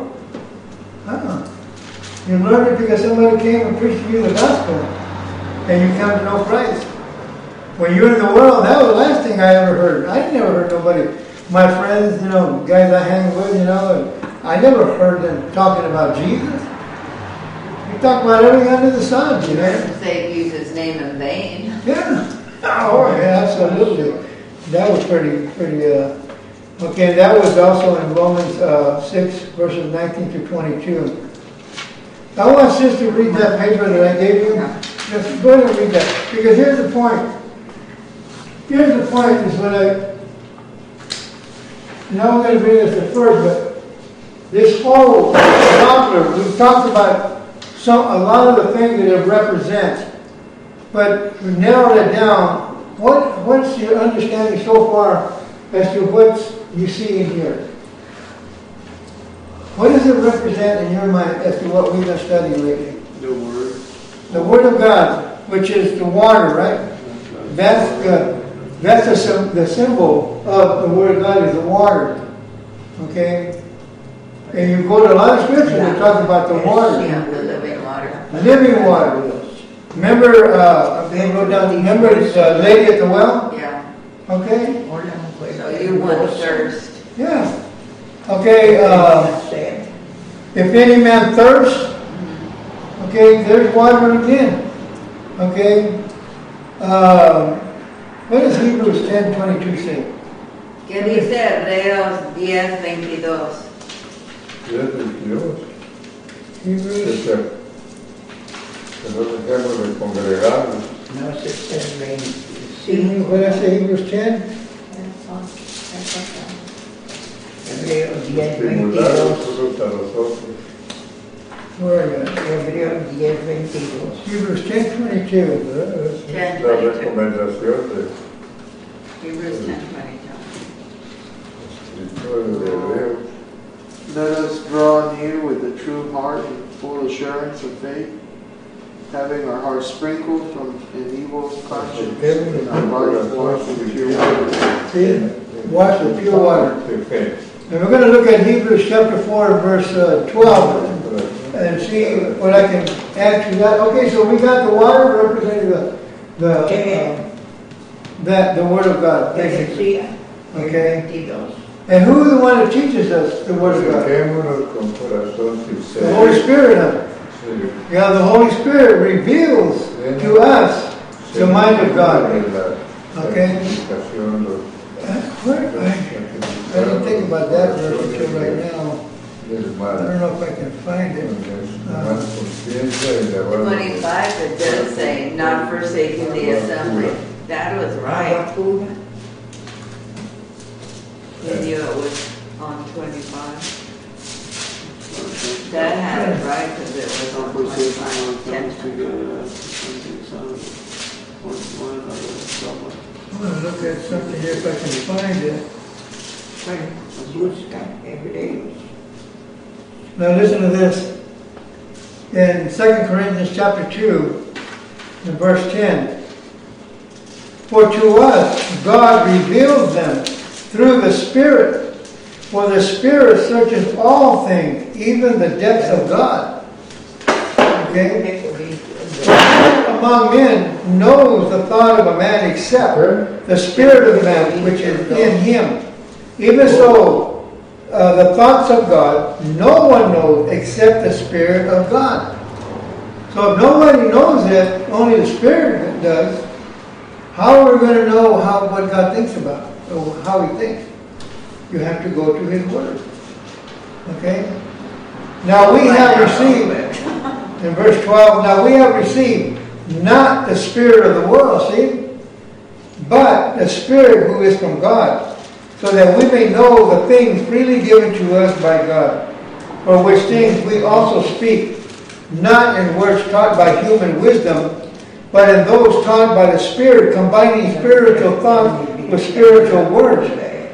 You learned it because somebody came and preached to you the gospel, and you come to know Christ. When you're in the world, that was the last thing I ever heard. I never heard nobody, my friends, you know, guys I hang with, you know, and I never heard them talking about Jesus. We talk about everything under the sun, you know. Doesn't say use his name in vain. Yeah. Oh, yeah, absolutely. That was pretty, okay, that was also in Romans 6, verses 19 to 22. I want sis to read that paper that I gave you. Just go ahead and read that. Because here's the point. Here's the point is what now I'm going to bring this to first, but this whole Doppler, we've talked about a lot of the things that it represents, but we narrowed it down. What's your understanding so far as to what you see in here? What does it represent in your mind as to what we've been studying lately? The Word. The Word of God, which is the water, right? That's the symbol of the Word of God is the water. Okay? And you go to a lot of scriptures that talk about the water. Yeah, the living water. Living water. Remember, remember the lady at the well? Yeah. Okay? So you want thirst. Yeah. Okay, if any man thirst, okay, there's water again. Okay? What does Hebrews 10:22 say? ¿Qué dice Hebreos 10:22? Hebrews. Que no dejemos de congregarnos. No se estén What did I say, Hebrews 10? That's on, that's on. Hebreos 10, Estimulados 22. unos a los otros. Where are you? Hebreos 10, 22. Hebrews 10, 22. 10, La 22. recomendación de Hebrews 10, 22. escritores de Hebreos. Let us draw near with a true heart and full assurance of faith, having our hearts sprinkled from an evil conscience and our bodies washed in pure water. See, wash with pure water. De fe. And we're going to look at Hebrews chapter 4, verse 12, and see what I can add to that. Okay, so we got the water representing the Word of God, basically. Decía, Okay. 22. And who is the one that teaches us the Word of God? Acerquémonos con corazón The Holy sincero. Spirit. Huh? Sí. Yeah, the Holy Spirit reveals to us the mind of God. Okay. I didn't think about that verse until right now. I don't know if I can find it. 25, it does say, not forsaking the assembly. That was right. Pura. We knew it was on 25. That had it right because it was on 25. 10 I'm going to look at something here if I can find it. Busca Hebreos. Now listen to this. In 2 Corinthians chapter 2, in verse 10, for to us God revealed them through the Spirit, for the Spirit searches all things, even the depths of God. Okay? Who among men knows the thought of a man except the Spirit of man which is in him? Even so, the thoughts of God, no one knows except the Spirit of God. So if nobody knows it, only the Spirit does, how are we going to know what God thinks about, or how He thinks? You have to go to His Word. Okay? Now we have received, in verse 12, now we have received not the Spirit of the world, see, but the Spirit who is from God, so that we may know the things freely given to us by God, for which things we also speak, not in words taught by human wisdom, but in those taught by the Spirit, combining spiritual thought with spiritual words.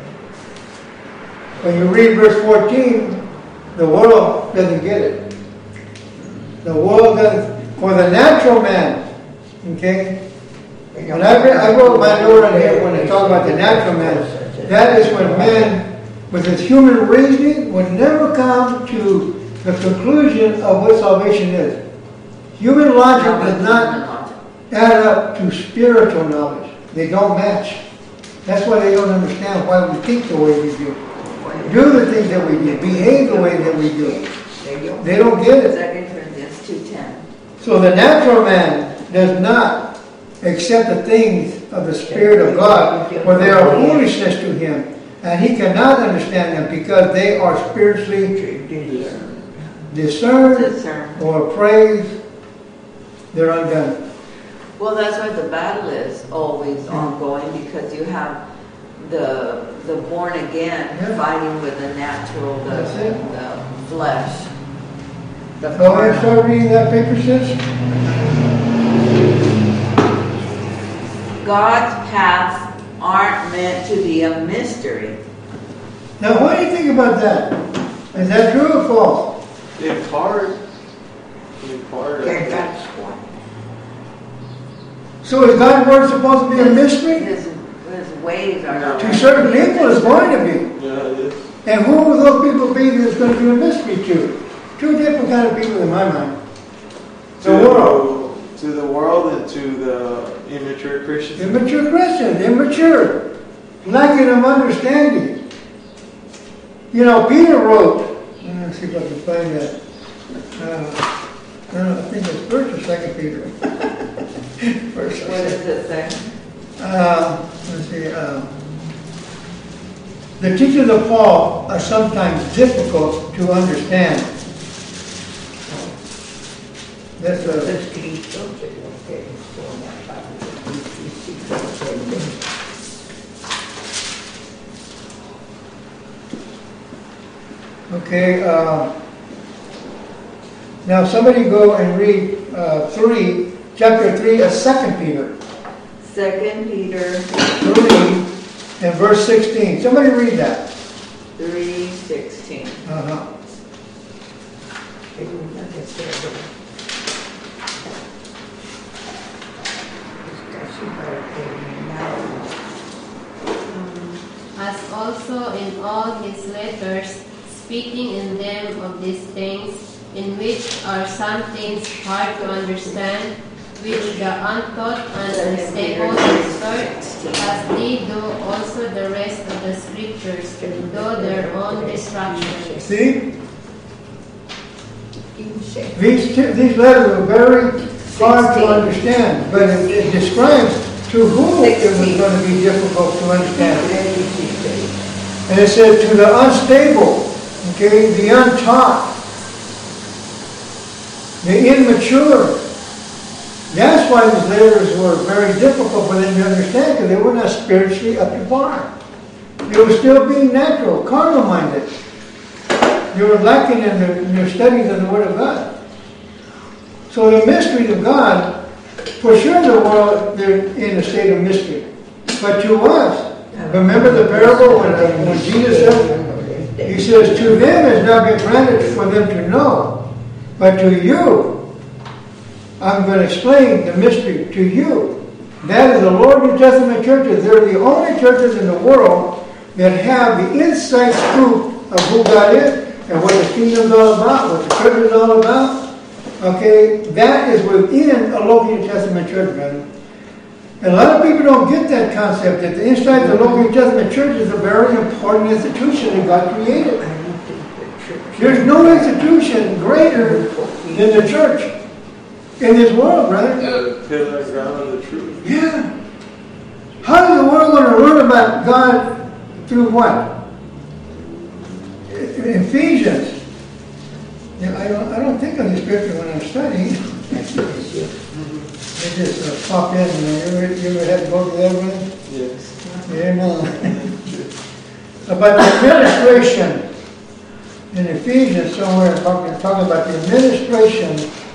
When you read verse 14, the world doesn't get it. The world doesn't, for the natural man, okay? And I wrote my note on here when I talk about the natural man. That is when man, with his human reasoning, would never come to the conclusion of what salvation is. Human logic does not add up to spiritual knowledge. They don't match. That's why they don't understand why we think the way we do the things that we do, behave the way that we do. They don't get it. 2 Corinthians 2:10. So the natural man does not accept the things of the Spirit of God, for they are foolishness to him, and he cannot understand them because they are spiritually discerned or appraised. They're undone. Well, that's why the battle is always ongoing, because you have the born again fighting with the natural, the flesh. The So I start reading that paper, sis? God's paths aren't meant to be a mystery. Now, what do you think about that? Is that true or false? In part. In part. Que that's what. So is God's Word supposed to be a mystery? His ways are not. To certain people, it's going to be. Yeah, it is. And who will those people be that it's going to be a mystery to? Two different kind of people in my mind. The world. To the world and to the immature Christians. Immature Christians, immature, lacking of understanding. You know, Peter wrote, let's see if I can find that. I don't know, I think it's 1st or 2nd Peter. First or What second. does it say? Let's see. The teachings of Paul are sometimes difficult to understand. That's a. Escrito, pero que son las partes difíciles de Okay, now somebody go and read chapter 3 of 2 Peter. 2 Peter 3 and verse 16. Somebody read that. 3:16. Uh-huh. As also in all his letters, speaking in them of these things, in which are some things hard to understand, which the untaught and unstable insert, as they do also the rest of the scriptures, though their own destruction. See? These letters are very hard to understand, but it describes to whom it was going to be difficult to understand. And it says to the unstable, okay, the untaught, the immature. That's why these letters were very difficult for them to understand, because they were not spiritually up to par. They were still being natural, carnal-minded. They were lacking in their studies of the Word of God. So the mysteries of God, for sure in the world, they're in a state of mystery. But to us, remember the parable when Jesus said, He says, to them has not been granted for them to know, but to you, I'm going to explain the mystery to you. That is the Lord New Testament churches. They're the only churches in the world that have the inside scoop of who God is and what His kingdom is all about, what the church is all about. Okay, that is within a local New Testament church, brother. And a lot of people don't get that concept, that the inside the local New Testament church is a very important institution that God created. There's no institution greater than the church in this world, brother. The pillar and ground of the truth. Yeah. How is the world going to learn about God through what? Ephesians. Yeah, I don't think of the scripture when I'm studying. They just pop in. You ever had to go to that one? Yes. Yeah, no. About the administration in Ephesians somewhere, talking about the administration.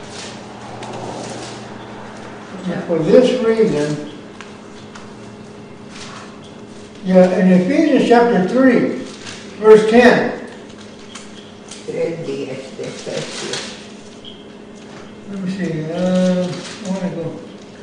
And for this reason, in Ephesians chapter 3, verse 10. Let me see. I want to go.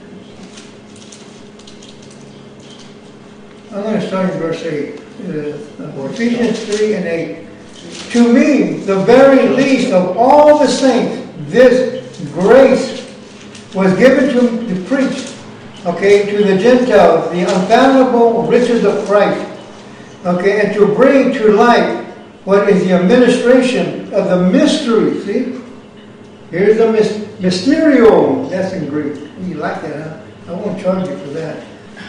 I'm going to start in verse 8. Ephesians 3 and 8. To me, the very least of all the saints, this grace was given to preach, okay, to the Gentiles, the unfathomable riches of Christ, okay, and to bring to light what is the administration of the mystery. See? Here's the mysterio. That's in Greek. You like that, huh? I won't charge you for that.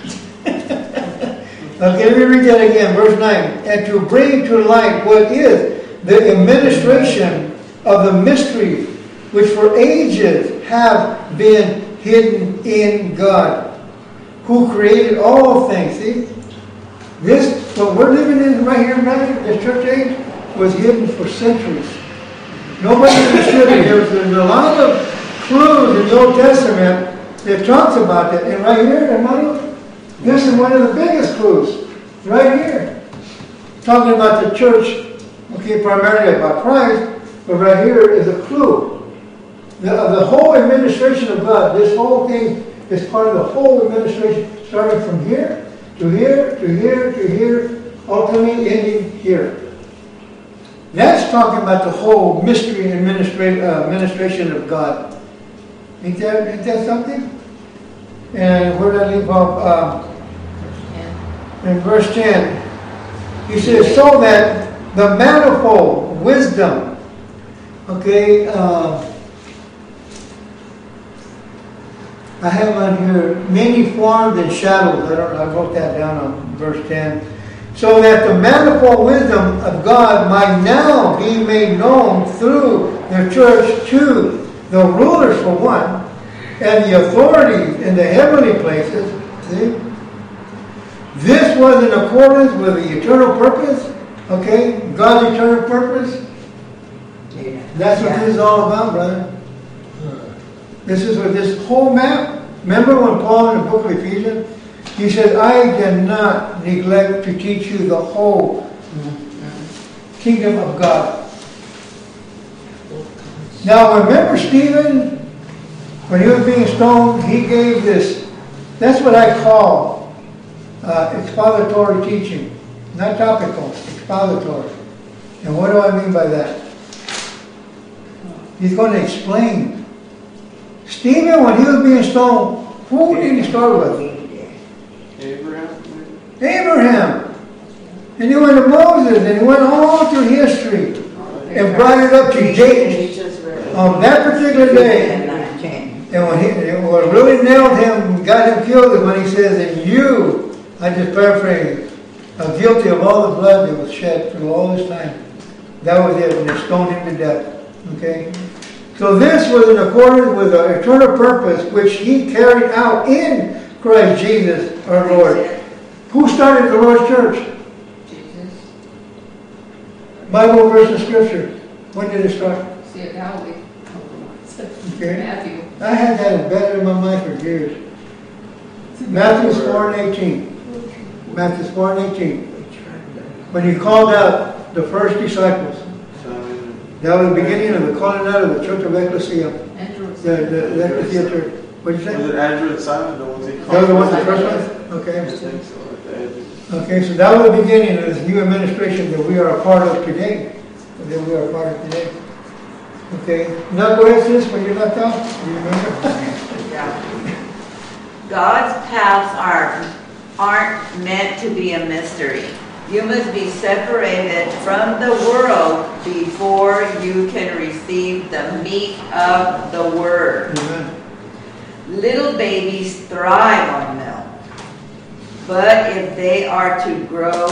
Okay, let me read that again. Verse 9. And to bring to light what is the administration of the mystery, which for ages have been hidden in God, who created all things. See? This, what we're living in right here, brother, this church age, was hidden for centuries. Nobody understood it. There's a lot of clues in the Old Testament that talks about that. And right here, hermano, this is one of the biggest clues. Right here. Talking about the church, okay, primarily about Christ, but right here is a clue. The whole administration of God, this whole thing is part of the whole administration, starting from here, to here, to here, to here, ultimately ending here. That's talking about the whole mystery and administration of God. Ain't that something? And where did I leave off? In verse 10, he says, so that the manifold wisdom, okay, I have on here, many forms and shadows. I wrote that down on verse 10. So that the manifold wisdom of God might now be made known through the church to the rulers for one, and the authorities in the heavenly places. See? This was in accordance with the eternal purpose, okay, God's eternal purpose, That's what this is all about, brother. This is what this whole map. Remember when Paul in the book of Ephesians, he said, I did not neglect to teach you the whole kingdom of God. Now remember Stephen, when he was being stoned, he gave this, that's what I call expository teaching. Not topical, expository. And what do I mean by that? He's going to explain. Stephen, when he was being stoned, who did he start with? Abraham? Abraham. And he went to Moses, and he went all through history and brought it up to Jacob on that particular day. And what really nailed him, got him killed, is when he says, and you, I just paraphrase, are guilty of all the blood that was shed through all this time. That was it, when they stoned him to death. Okay? So this was in accordance with the eternal purpose which he carried out in Christ Jesus our Lord. Who started the Lord's church? Jesus. Bible verse of Scripture. When did it start? See it Galilee. Okay. Matthew. I had that embedded in my mind for years. Matthew 4 and 18. Matthew 4 and 18. When he called out the first disciples. That was the beginning of the calling out of the Church of Ecclesia. The Ecclesia Church. What did you say? Was it Andrew and Simon, the ones he called? That was the one, the first one? Okay. I think so, at the edges. Okay, so that was the beginning of this new administration that we are a part of today. That we are a part of today. Okay. Now go ahead, sis, when you're left out. Do you remember? God's paths aren't meant to be a mystery. You must be separated from the world before you can receive the meat of the Word. Amen. Little babies thrive on milk, but if they are to grow,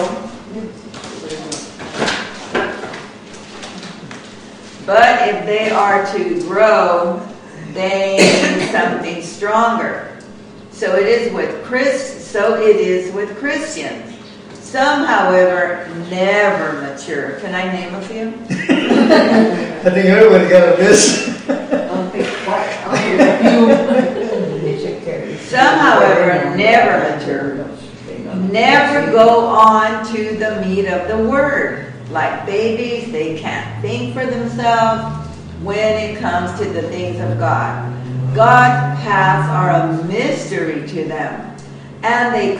they need something stronger. So it is with Christians. Some, however, never mature. Can I name a few? I think everybody got a list. Some, however, never mature. Never go on to the meat of the Word. Like babies, they can't think for themselves when it comes to the things of God. God's paths are a mystery to them. And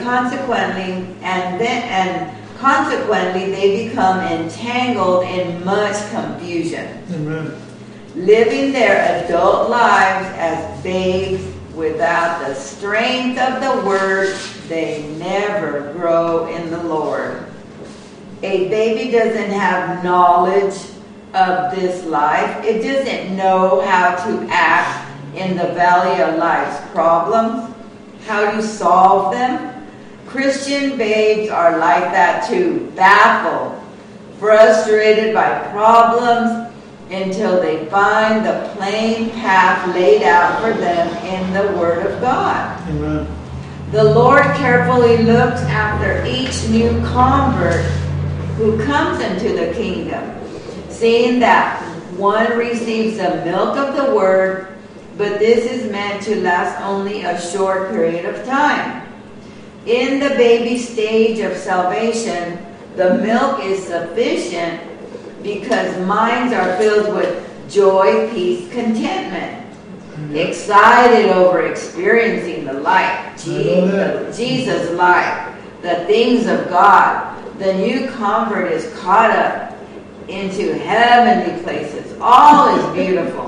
consequently they become entangled in much confusion. Amen. Living their adult lives as babes without the strength of the Word, they never grow in the Lord. A baby doesn't have knowledge of this life. It doesn't know how to act in the valley of life's problems, how to solve them. Christian babes are like that too, baffled, frustrated by problems until they find the plain path laid out for them in the Word of God. Amen. The Lord carefully looks after each new convert who comes into the kingdom, seeing that one receives the milk of the Word, but this is meant to last only a short period of time. In the baby stage of salvation, the milk is sufficient because minds are filled with joy, peace, contentment, excited over experiencing the light, Jesus' light, the things of God. The new convert is caught up into heavenly places. All is beautiful.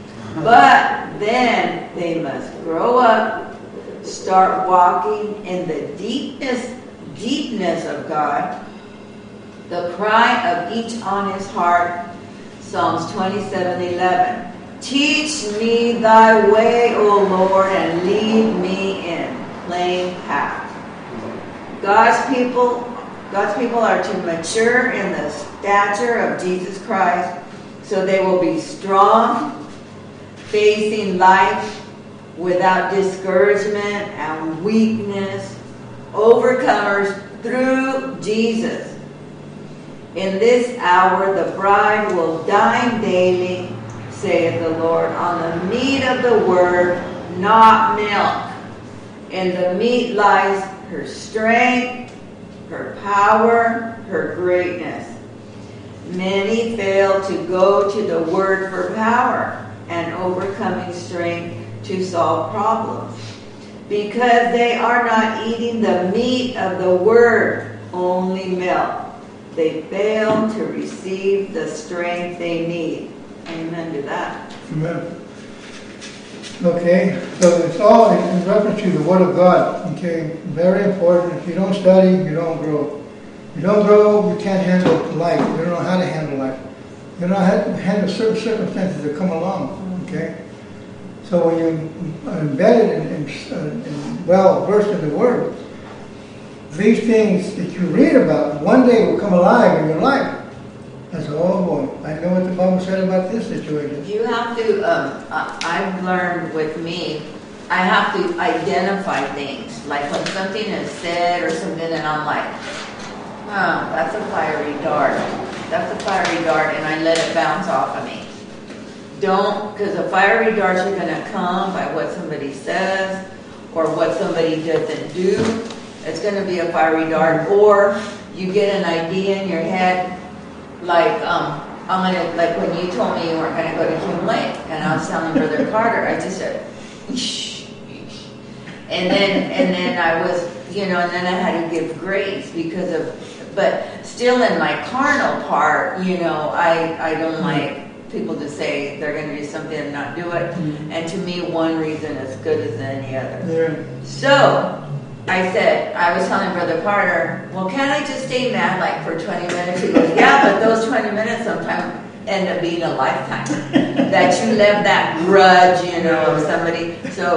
But then they must grow up, start walking in the deepness of God, the cry of each on his heart. Psalms 27:11. Teach me thy way, O Lord, and lead me in plain paths. God's people are to mature in the stature of Jesus Christ, so they will be strong, facing life without discouragement and weakness, overcomers through Jesus. In this hour the bride will dine daily, saith the Lord, on the meat of the word, not milk. In the meat lies her strength, her power, her greatness. Many fail to go to the word for power and overcoming strength to solve problems, because they are not eating the meat of the word, only milk. They fail to receive the strength they need. Amen to that. Amen. Okay, so it's all in reference to the Word of God. Okay, very important. If you don't study, you don't grow. You don't grow, you can't handle life. You don't know how to handle life. You don't know how to handle certain circumstances that come along. Okay, so when you're embedded and well versed in the Word, these things that you read about one day will come alive in your life. I said, oh boy, I know what the Bible said about this situation. You have to, I've learned with me, I have to identify things. Like when something is said or something and I'm like, oh, that's a fiery dart. That's a fiery dart, and I let it bounce off of me. Don't, because the fiery darts are going to come by what somebody says or what somebody doesn't do. It's going to be a fiery dart. Or you get an idea in your head, like like when you told me you weren't gonna go to Hume Lake, and I was telling Brother Carter, I just said, Eesh, eesh. and then I was, and then I had to give grace because of, but still in my carnal part, I don't like people to say they're gonna do something and not do it, and to me one reason is good as any other. Yeah. So I was telling Brother Carter, well, can't I just stay mad like for 20 minutes? He goes, yeah, but those 20 minutes sometimes end up being a lifetime. That you left that grudge, of somebody.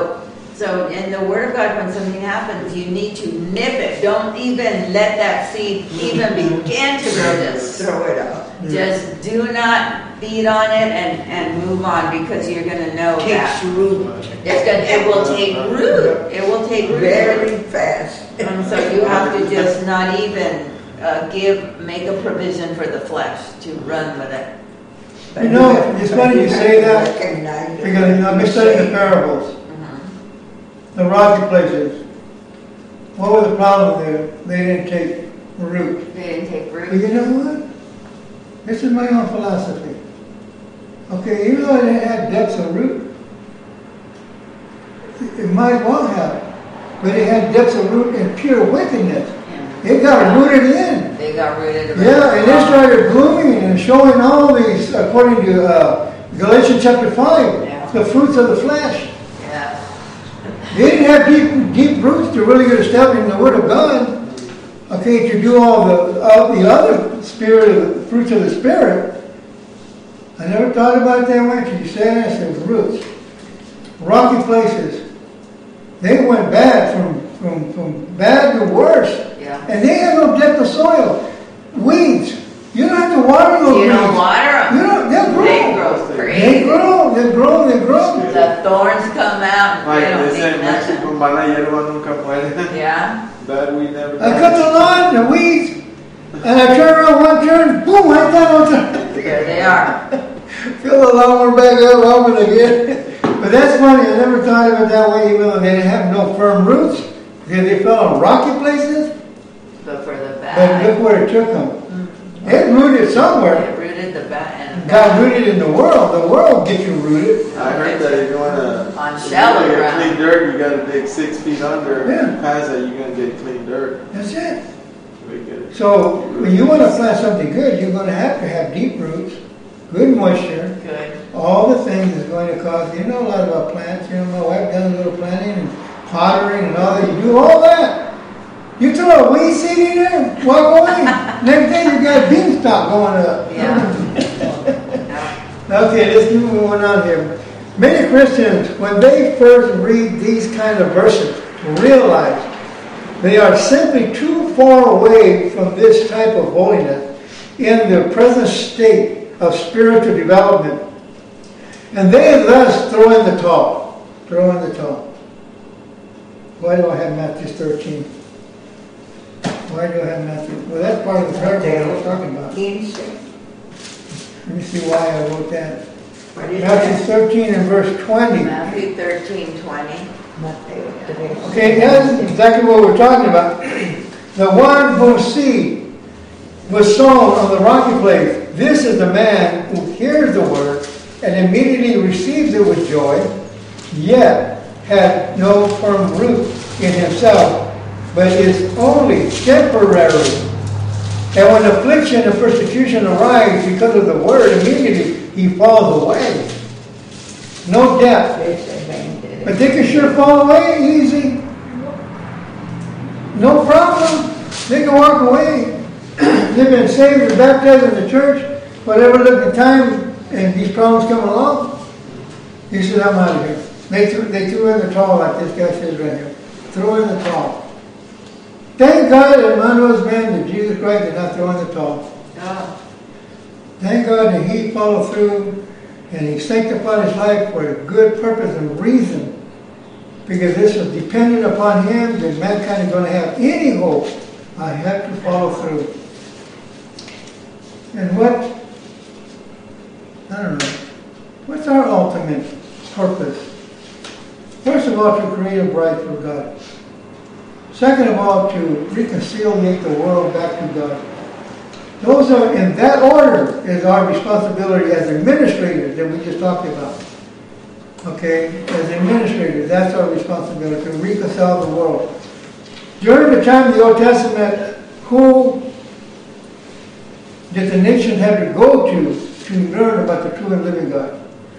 So in the Word of God, when something happens, you need to nip it. Don't even let that seed even begin to grow. Just throw it out. Just do not feed on it and move on, because you're going to know Takes that root it will take root. It will take root. very fast. And so you have to just not even make a provision for the flesh to run with it. It's funny you say that, because I've been studying the parables, the rocky places. What was the problem there? They didn't take root. They didn't take But root. you know what? This is my own philosophy. Okay, even though it had depths of root, it might well have, but it had depths of root in pure wickedness. It got rooted in. They got rooted. Yeah, and it started blooming and showing all these, according to Galatians chapter 5, the fruits of the flesh. Yeah. They didn't have deep roots to really get established in the Word of God. Okay, to do all the other fruits of the Spirit. I never thought about it that way until you said it. I said roots. Rocky places. They went bad from bad to worse. Yeah. And they have no depth of soil. Weeds. You don't have to water those You weeds. don't water them. They'll grow. They grow crazy. They grow. The thorns come out. Like They don't they say need in Mexico, nothing. mala hierba nunca muere. Yeah. Bad weed never I cut the lawn, the weeds, and I turn around one turn, boom, right down on top. There they are. Fill the lawnmower back up, open again. But that's funny, I never thought of it that way, even though they didn't have no firm roots. They fell on rocky places, But for the but bad, look where it took them. It rooted somewhere. it rooted the bad. And Got rooted in the world. The world gets you rooted. I heard that if you want to On shallow get ground. clean dirt, you got to dig 6 feet under. Yeah. If you pass that, you're going to get clean dirt. That's it. We get it. So when you want to plant something good, you're going to have deep roots, good moisture. Good. All the things is going to cause, a lot about plants. My wife does a little planting and pottery and all that. You do all that. You throw a weed seed in there, walk away. Next day you got a beanstalk going up. Yeah. Okay, let's keep moving on here. Many Christians, when they first read these kind of verses, realize they are simply too far away from this type of holiness in their present state of spiritual development. And they thus throw in the towel. Throw in the towel. Why do I have Matthew 13? Why do I have Matthew? Well, that's part of the parable I was talking about. 15. Let me see why I wrote that. What is Matthew that? 13 and verse 20. Matthew 13:20. Mateo 13. Okay, that's exactly what we're talking about. The one whose seed was sown on the rocky place. This is the man who hears the word and immediately receives it with joy, yet had no firm root in himself, but is only temporary. And when affliction and persecution arise because of the word, immediately he falls away. No depth. 13. But they can sure fall away easy. No problem. They can walk away. They've been saved and baptized in the church. Whatever looking time and these problems come along, he said, I'm out of here. They threw in the towel like this guy says right here. Throw in the towel. Thank God that Emmanuel's man, that Jesus Christ did not throw in the towel. Oh, Thank God that he followed through and he sanctified his life for a good purpose and reason. Because this was dependent upon him, that mankind is going to have any hope. I have to follow through. And I don't know, what's our ultimate purpose? First of all, to create a bride for God. Second of all, to reconciliate the world back to God. Those are, in that order, is our responsibility as administrators that we just talked about. Okay, as administrators, that's our responsibility, to reconcile the world. During the time of the Old Testament, who did the nations have to go to learn about the true and living God?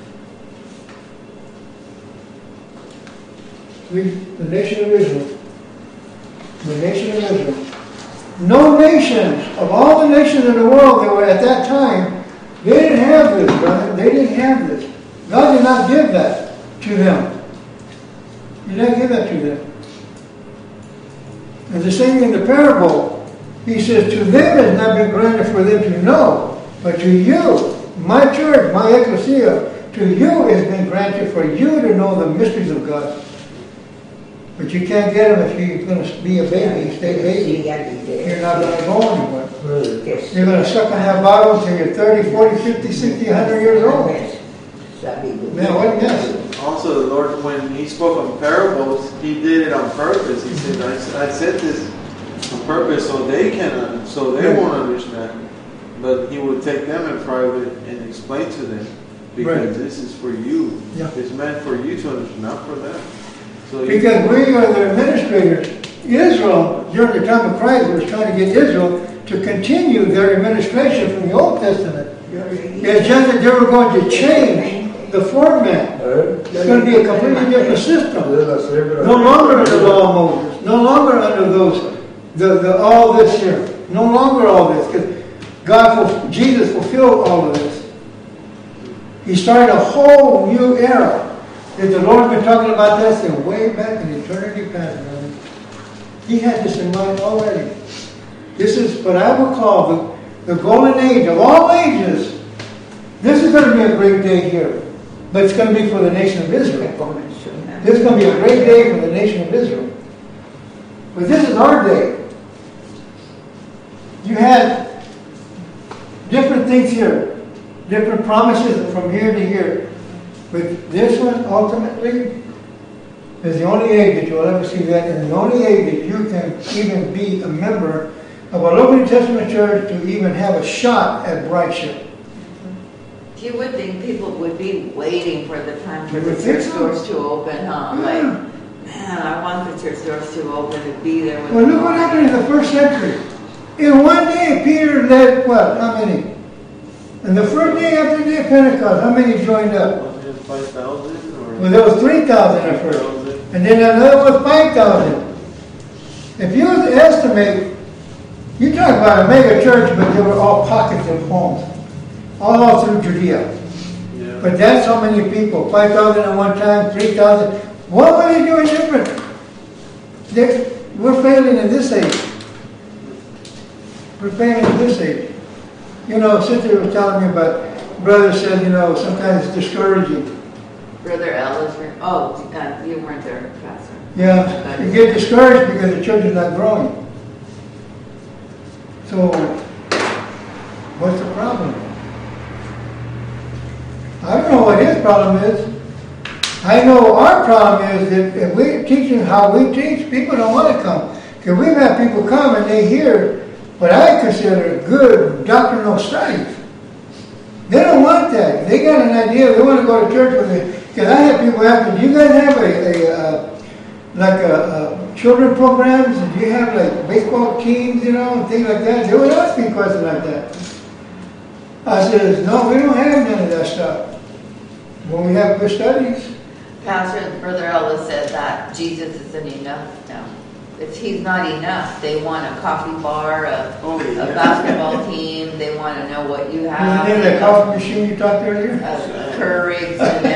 The nation of Israel. The nation of Israel. No nations, of all the nations in the world that were at that time, they didn't have this, brother. They didn't have this. God did not give that to them. He did not give that to them. And the same in the parable, he says, to them it has not been granted for them to know, but to you, my church, my ecclesia, to you it has been granted for you to know the mysteries of God. But you can't get them if you're going to be a baby, stay baby. You're not going to go anywhere. You're going to suck on that bottle until you're 30, 40, 50, 60, 100 years old. Man, what a mess. Also, the Lord, when He spoke on parables, He did it on purpose. He said, I said this on purpose so they won't understand. But He would take them in private and explain to them, because this is for you. Yeah. It's meant for you to understand, not for them. So Because we are the administrators. Israel, during the time of Christ, was trying to get Israel to continue their administration from the Old Testament. It's just that they were going to change the format. It's going to be a completely different system. No longer under the law of Moses. No longer under those, all this here. No longer all this. Because Jesus fulfilled all of this. He started a whole new era. That the Lord's been talking about this in way back in eternity past. He had this in mind already. This is what I would call the golden age of all ages. This is going to be a great day here. But it's going to be for the nation of Israel. This is going to be a great day for the nation of Israel. But this is our day. You had different things here. Different promises from here to here. But this one, ultimately, is the only age that you'll ever see that, and the only age that you can even be a member of a local New Testament church to even have a shot at brideship. you would think people would be waiting for the time for You the would think church so. doors to open, huh? Like, man, I want the church doors to open to be there with Well, look what happened in the first century. In one day, Peter led what? How many? And the first day after the day of Pentecost, how many joined up? 5,000 Well, there was 3,000 at first. And then another was 5,000. If you was to estimate, you talk about a mega church, but they were all pockets of homes. All through Judea. Yeah. But that's how many people. 5,000 at one time, 3,000. What were they doing different? We're failing in this age. We're failing in this age. You know, Cynthia was telling me about, brother said, you know, sometimes it's discouraging. Brother Ellis. You weren't there, Pastor. Yeah, you get discouraged because the church is not growing. So, what's the problem? I don't know what his problem is. I know our problem is that if we're teaching how we teach, people don't want to come. Because we've had people come and they hear what I consider good doctrinal studies. They don't want that. They got an idea. They want to go to church with it. Because I have people asking, do you guys have a children programs? And do you have like baseball teams, and things like that? They would ask me questions like that. I said, no, we don't have none of that stuff. When we have good studies. Pastor Brother Ellis said that Jesus isn't enough now. He's not enough. They want a coffee bar, a basketball team. They want to know what you have. You name that coffee machine you talked earlier? Keurigs and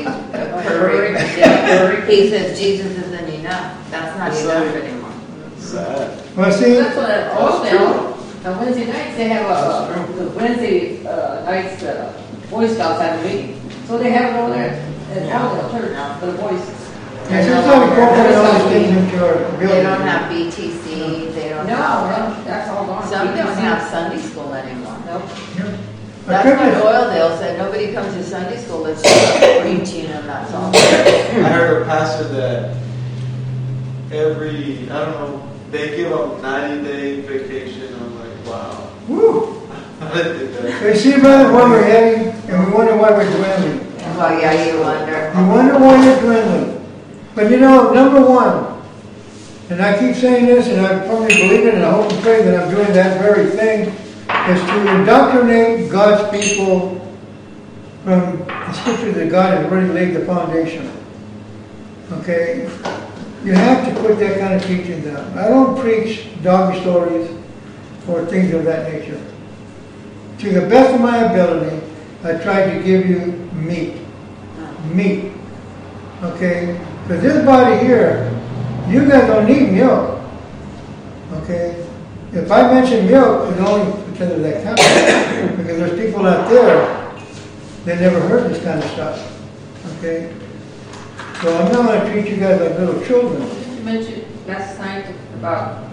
Keurig. He says Jesus isn't enough. That's not enough anymore. Sad. Well, see, That's what I also on Wednesday nights they have the Wednesday nights Boy Scouts have a meeting, so they have it over there at Alvin Church for the boys. yes, that's how we incorporate all these things into our building. They don't have BTC. They don't No, have. that's all gone. Some don't have Sunday school anymore. Nope. That's what Oildale said. Nobody comes to Sunday school. It's just preaching and that's all. I heard a pastor that every, I don't know, they give up 90-day vacation. I'm like, wow. Woo! I didn't think that. So you see, brother, where we're heading, and we wonder why we're dwindling. Well, yeah, you wonder. You wonder why you're dwindling. But number one, and I keep saying this, and I firmly believe it, and I hope and pray that I'm doing that very thing, is to indoctrinate God's people from the scriptures that God has already laid the foundation. Okay? You have to put that kind of teaching down. I don't preach doggy stories or things of that nature. To the best of my ability, I try to give you meat. Meat. Okay? Because this body here, you guys don't need milk. Okay? If I mention milk, it's only because of that kind. Because there's people out there that never heard this kind of stuff. Okay? So I'm not going to treat you guys like little children. You mentioned last night about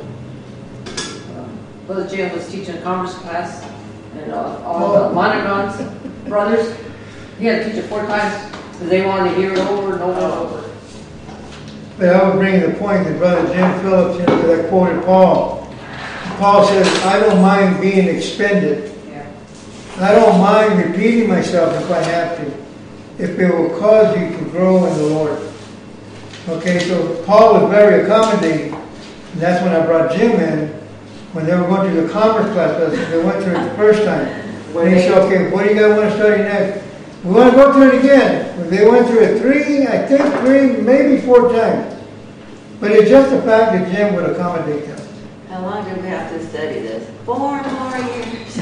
Brother Jim was teaching a commerce class, and all the Monagons brothers, he had to teach it 4 times because they wanted to hear it over and over and over. But I would bring the point that Brother Jim Phillips, that quoted Paul. Paul says, I don't mind being expended. Yeah. I don't mind repeating myself if I have to, if it will cause you to grow in the Lord. Okay, so Paul was very accommodating. And that's when I brought Jim in. When they were going through the commerce class, they went through it the first time. And he said, okay, what do you guys want to study next? We want to go through it again. They went through it 3, maybe 4 times. But it's just the fact that Jim would accommodate them. How long do we have to study this? 4 more years.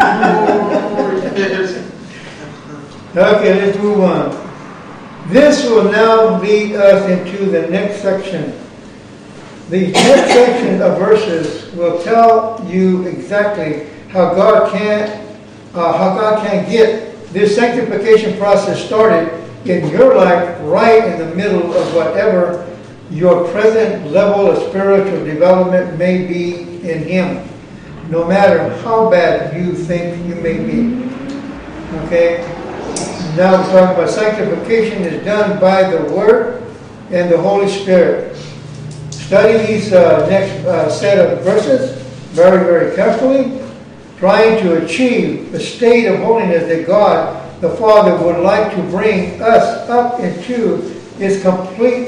Okay, let's move on. This will now lead us into the next section. The next section of verses will tell you exactly how God can get this sanctification process started in your life right in the middle of whatever your present level of spiritual development may be in Him, no matter how bad you think you may be. Okay? Now we're talking about sanctification is done by the Word and the Holy Spirit. Study these next set of verses very, very carefully, trying to achieve the state of holiness that God the Father would like to bring us up into is completely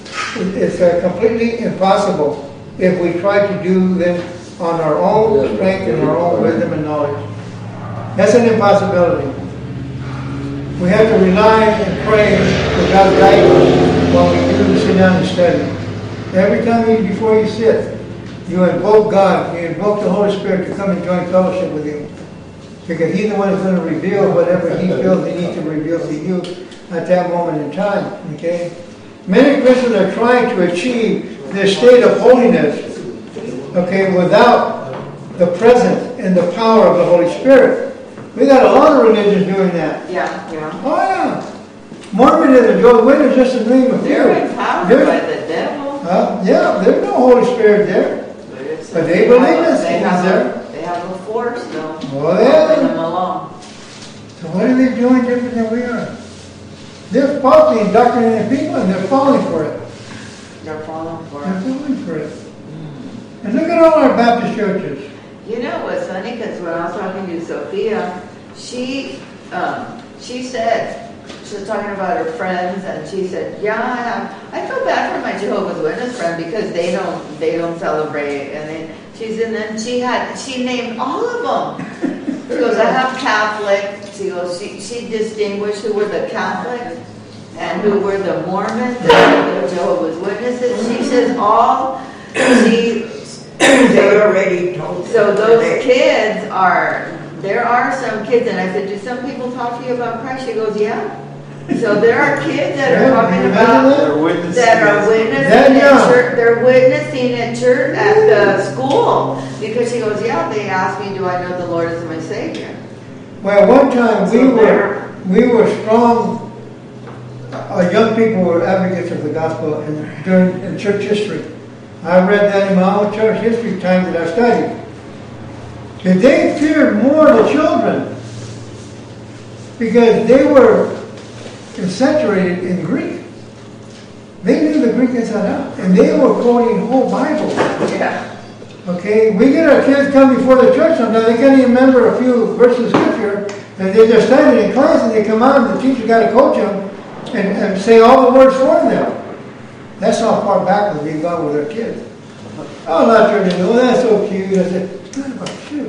impossible if we try to do them on our own strength and our own wisdom and knowledge. That's an impossibility. We have to rely and pray for God's guidance while we do sit down and study. Every time before you sit, you invoke God, you invoke the Holy Spirit to come and join fellowship with Him. Because He's the one who's going to reveal whatever He feels He needs to reveal to you at that moment in time. Okay? Many Christians are trying to achieve this state of holiness, okay, without the presence and the power of the Holy Spirit. We got a lot of religions doing that. Yeah. Oh yeah. Mormonism, Jehovah's Witnesses, just to name a few. They're empowered by the devil. Yeah, there's no Holy Spirit there. But it's But they believe us, They is there? they have a force though. Well, yeah. Helping them along. So what are they doing different than we are? They're falsely indoctrinating people and they're falling for it. They're falling for They're it. falling for it. And look at all our Baptist churches. You know what's funny? Because when I was talking to Sophia, she said, she was talking about her friends, and she said, "Yeah, I feel bad for my Jehovah's Witness friend because they don't celebrate." And then she named all of them. She goes, "I have Catholic." She goes, she distinguished who were the Catholics and who were the Mormons and the Jehovah's Witnesses. She says all. They already told. So those kids there are some kids, and I said, "Do some people talk to you about Christ?" She goes, "Yeah." So there are kids that are talking about, They're witnessing. that are witnessing at church, they're witnessing at church, at the school, because she goes, "Yeah, they asked me, do I know the Lord as my Savior?" Well, one time So we were strong, young people were advocates of the gospel in church history. I read that in my own church history time that I studied. And they feared more the children because they were saturated in Greek. They knew the Greek inside out, and they were quoting whole Bible. Yeah. Okay, we get our kids come before the church sometimes, they can't even remember a few verses of scripture, and they're just studying in class, and they come out, and the teacher got to coach them and say all the words for them. That's how far back we've gone with our kids. Oh, not sure they know, that's so cute. I said, it's not about cute.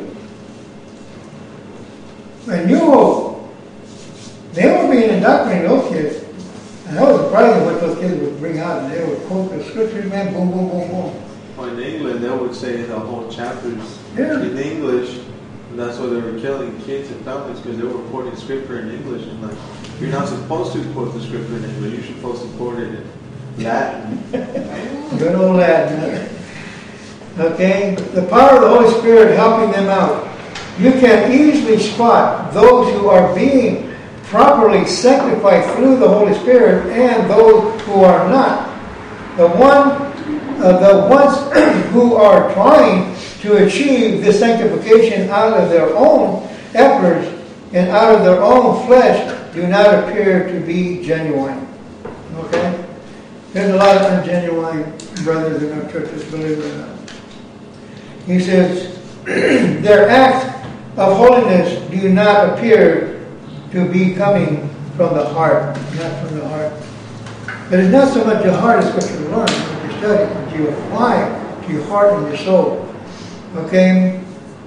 And they were being indoctrinated, those kids. And that was surprising what those kids would bring out, and they would quote the scriptures, man, boom, boom, boom, boom. Well, in England, they would say the whole chapters Yeah. in English, and that's why they were killing kids and families, because they were quoting scripture in English. And like, you're not supposed to quote the scripture in English. You're supposed to quote it in Latin. Good old Latin. Okay? The power of the Holy Spirit helping them out. You can easily spot those who are being properly sanctified through the Holy Spirit and those who are not. The ones who are trying to achieve this sanctification out of their own efforts and out of their own flesh do not appear to be genuine. Okay? There's a lot of ungenuine brothers in our churches, believe it or not. He says, their acts of holiness do not appear to be coming from the heart, not from the heart. But it's not so much the heart as what you learn, what you study, what you apply to your heart and your soul. Okay?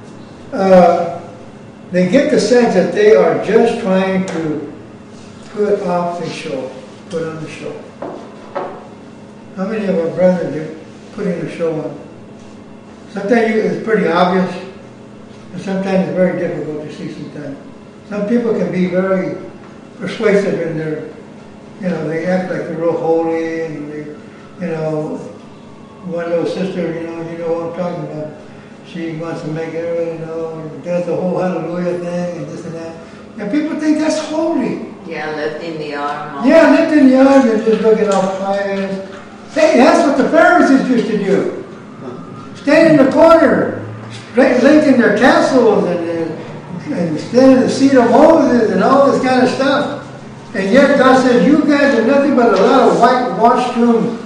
They get the sense that they are just trying to put off the show, put on the show. How many of our brothers are putting a show on? Sometimes it's pretty obvious, and sometimes it's very difficult to see sometimes. Some people can be very persuasive in their, they act like they're real holy, and they, one little sister, you know what I'm talking about. She wants to make everything, and does the whole hallelujah thing and this and that. And people think that's holy. Yeah, lifting the arm. Yeah, lifting the arm and just looking all pious. Hey, that's what the Pharisees used to do. Stand in the corner, lengthen their tassels and stand in the seat of Moses and all this kind of stuff. And yet God says, you guys are nothing but a lot of whitewashed tombs.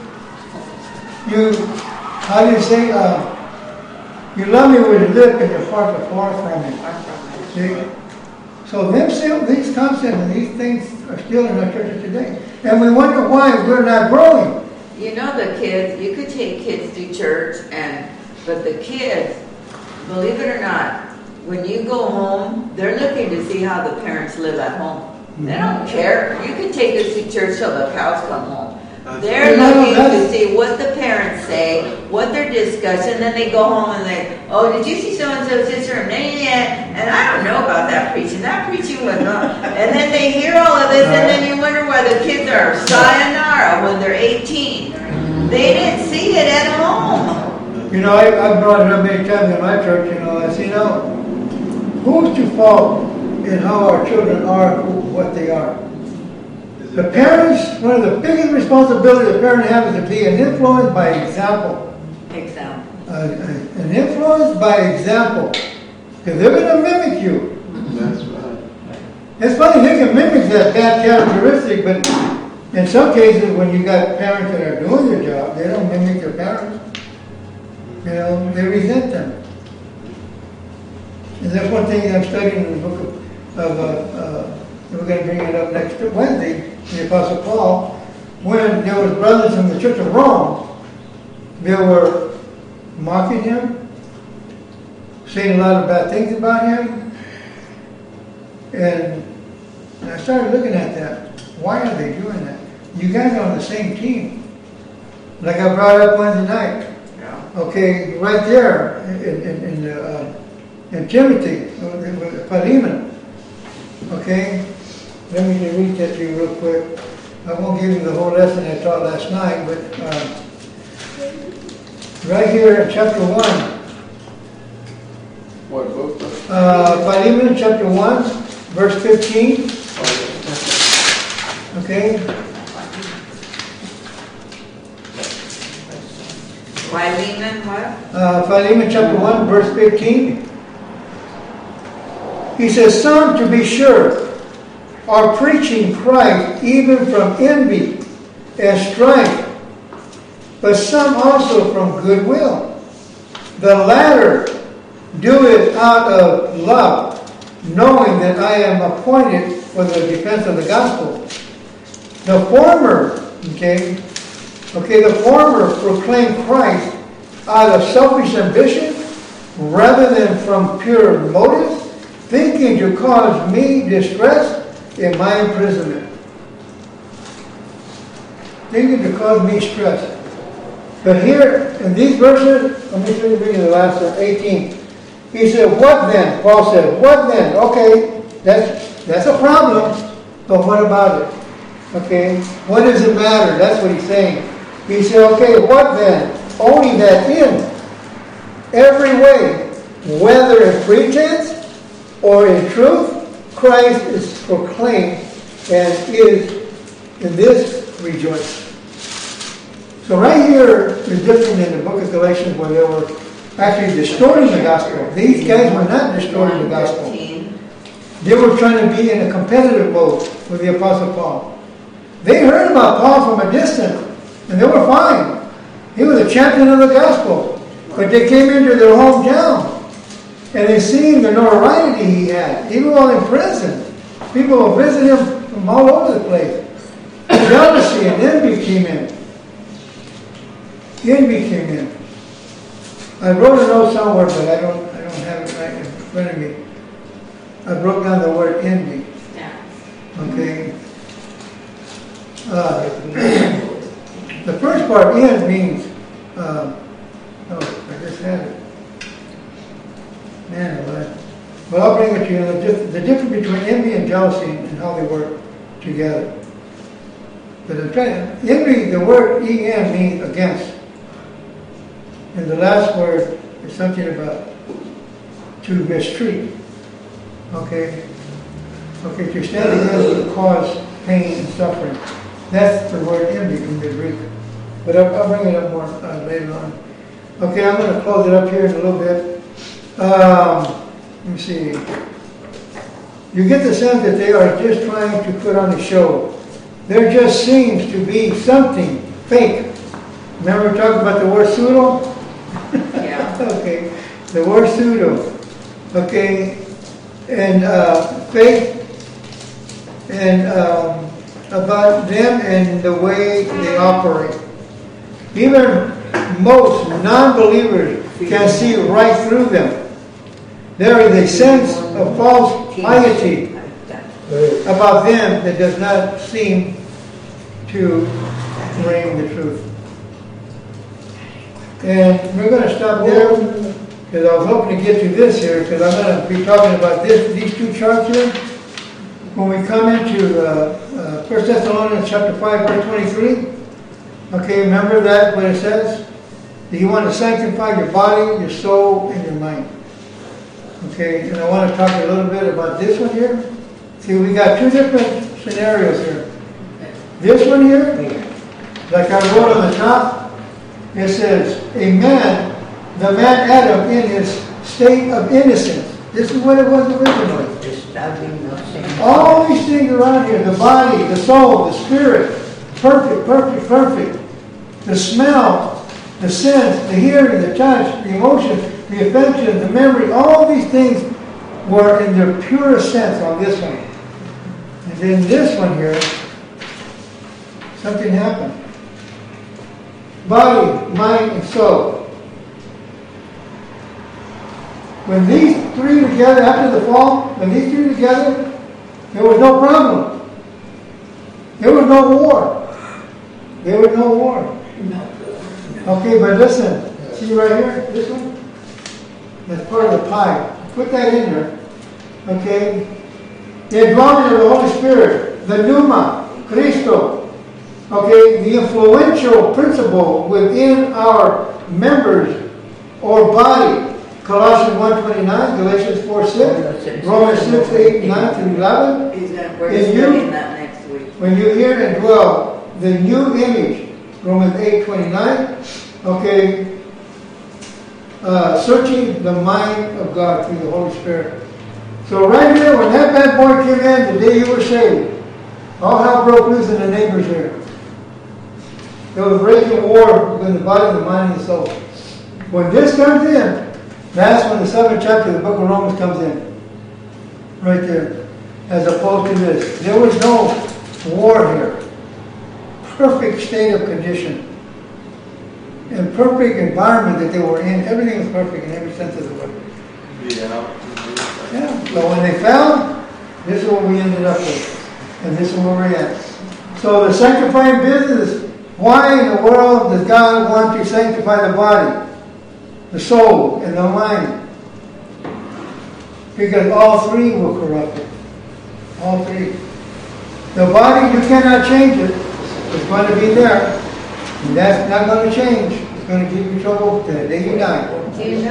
How do you say, you love me with your lip and your heart are far from me. See? So these concepts and these things are still in our churches today. And we wonder why we're not growing. You know the kids, you could take kids to church, but the kids, believe it or not, when you go home, they're looking to see how the parents live at home. They don't care. You can take us to church till the cows come home. They're looking to see what the parents say, what their discussion, then they go home and did you see so-and-so sister? And I don't know about that preaching. That preaching was not. And then they hear all of this, and then you wonder why the kids are sayonara when they're 18. They didn't see it at home. I brought it up many times in my church, I say, who's to fault in how our children are what they are? The parents, one of the biggest responsibilities the parent has is to be an influence by example. an influence by example. Because they're going to mimic you. That's right. It's funny, they can mimic that bad characteristic, but in some cases, when you got parents that are doing their job, they don't mimic their parents. You know, they resent them. And that's one thing I'm studying in the book we're going to bring it up next Wednesday, the Apostle Paul, when there was brothers in the Church of Rome, they were mocking him, saying a lot of bad things about him, and I started looking at that. Why are they doing that? You guys are on the same team. Like I brought up Wednesday night. Yeah. Okay, right there in Timothy, Philemon. Okay, let me just read that to you real quick. I won't give you the whole lesson I taught last night, but right here in chapter 1. What book? Philemon chapter 1, verse 15. Okay. Philemon, what? Philemon chapter 1, verse 15. He says, some, to be sure, are preaching Christ even from envy and strife, but some also from goodwill. The latter do it out of love, knowing that I am appointed for the defense of the gospel. The former, the former proclaim Christ out of selfish ambition rather than from pure motives, thinking to cause me distress in my imprisonment. Thinking to cause me stress. But here, in these verses, let me read the last one, 18. He said, what then? Paul said, what then? Okay, that's a problem, but what about it? Okay, what does it matter? That's what he's saying. He said, okay, what then? Only that in every way, whether in pretense or in truth, Christ is proclaimed and is in this rejoice. So right here is different in the book of Galatians where they were actually distorting the gospel. These guys were not distorting the gospel. They were trying to be in a competitive mode with the Apostle Paul. They heard about Paul from a distance, and they were fine. He was a champion of the gospel. But they came into their hometown, and they seen the notoriety he had, even while in prison. People would visit him from all over the place. Jealousy and envy came in. Envy came in. I wrote a note somewhere, but I don't have it right in front of me. I broke down the word envy. Yeah. Okay. The first part, in, means, I just had it. Man, but I'll bring it to you. The difference between envy and jealousy and how they work together. But envy, the word en means against. And the last word is something about to mistreat. Okay? Okay, to stand against will cause pain and suffering. That's the word envy in the Greek. But I'll bring it up more later on. Okay, I'm going to close it up here in a little bit. Let me see. You get the sense that they are just trying to put on a show. There just seems to be something fake. Remember we talked about the word pseudo? Yeah. Okay. The word pseudo. Okay. And fake. And about them and the way they operate. Even most non-believers can see right through them. There is a sense of false piety about them that does not seem to bring the truth. And we're going to stop there because I was hoping to get to this here because I'm going to be talking about these two charts here. When we come into 1 Thessalonians chapter 5, verse 23, okay, remember that what it says? That you want to sanctify your body, your soul, and your mind. Okay, and I want to talk a little bit about this one here. See, we got two different scenarios here. This one here, like I wrote on the top, it says, a man the man Adam in his state of innocence. This is what it was originally. Disturbing no sin. All these things around here, the body, the soul, the spirit, perfect, perfect, perfect. The smell, the sense, the hearing, the touch, the emotion, the affection, the memory, all these things were in their purest sense on this one. And then this one here, something happened. Body, mind, and soul. When these three together, after the fall, when these three together, there was no problem. There was no war. There was no war. Okay, but listen, see right here, this one? That's part of the pie. Put that in there. Okay? The indwelling of the Holy Spirit, the pneuma, Christo. Okay, the influential principle within our members or body. Colossians 1:29, Galatians 4:6, Romans 6:8, 9 through 11. We're In studying you, that next week. when you hear and dwell the new image, Romans 8:29. Okay, searching the mind of God through the Holy Spirit. So right here, when that bad boy came in, the day you were saved, all hell broke loose in the neighbors here. There was raging war between the body, the mind, and the soul. When this comes in, that's when the 7th chapter of the book of Romans comes in. Right there. As opposed to this. There was no war here. Perfect state of condition. And perfect environment that they were in. Everything was perfect in every sense of the word. Yeah. Yeah. So when they fell, this is what we ended up with. And this is where we're at. So the sanctifying business, why in the world does God want to sanctify the body, the soul, and the mind? Because all three were corrupted. All three. The body, you cannot change it. It's going to be there. And that's not going to change. It's going to give you trouble to the day you die.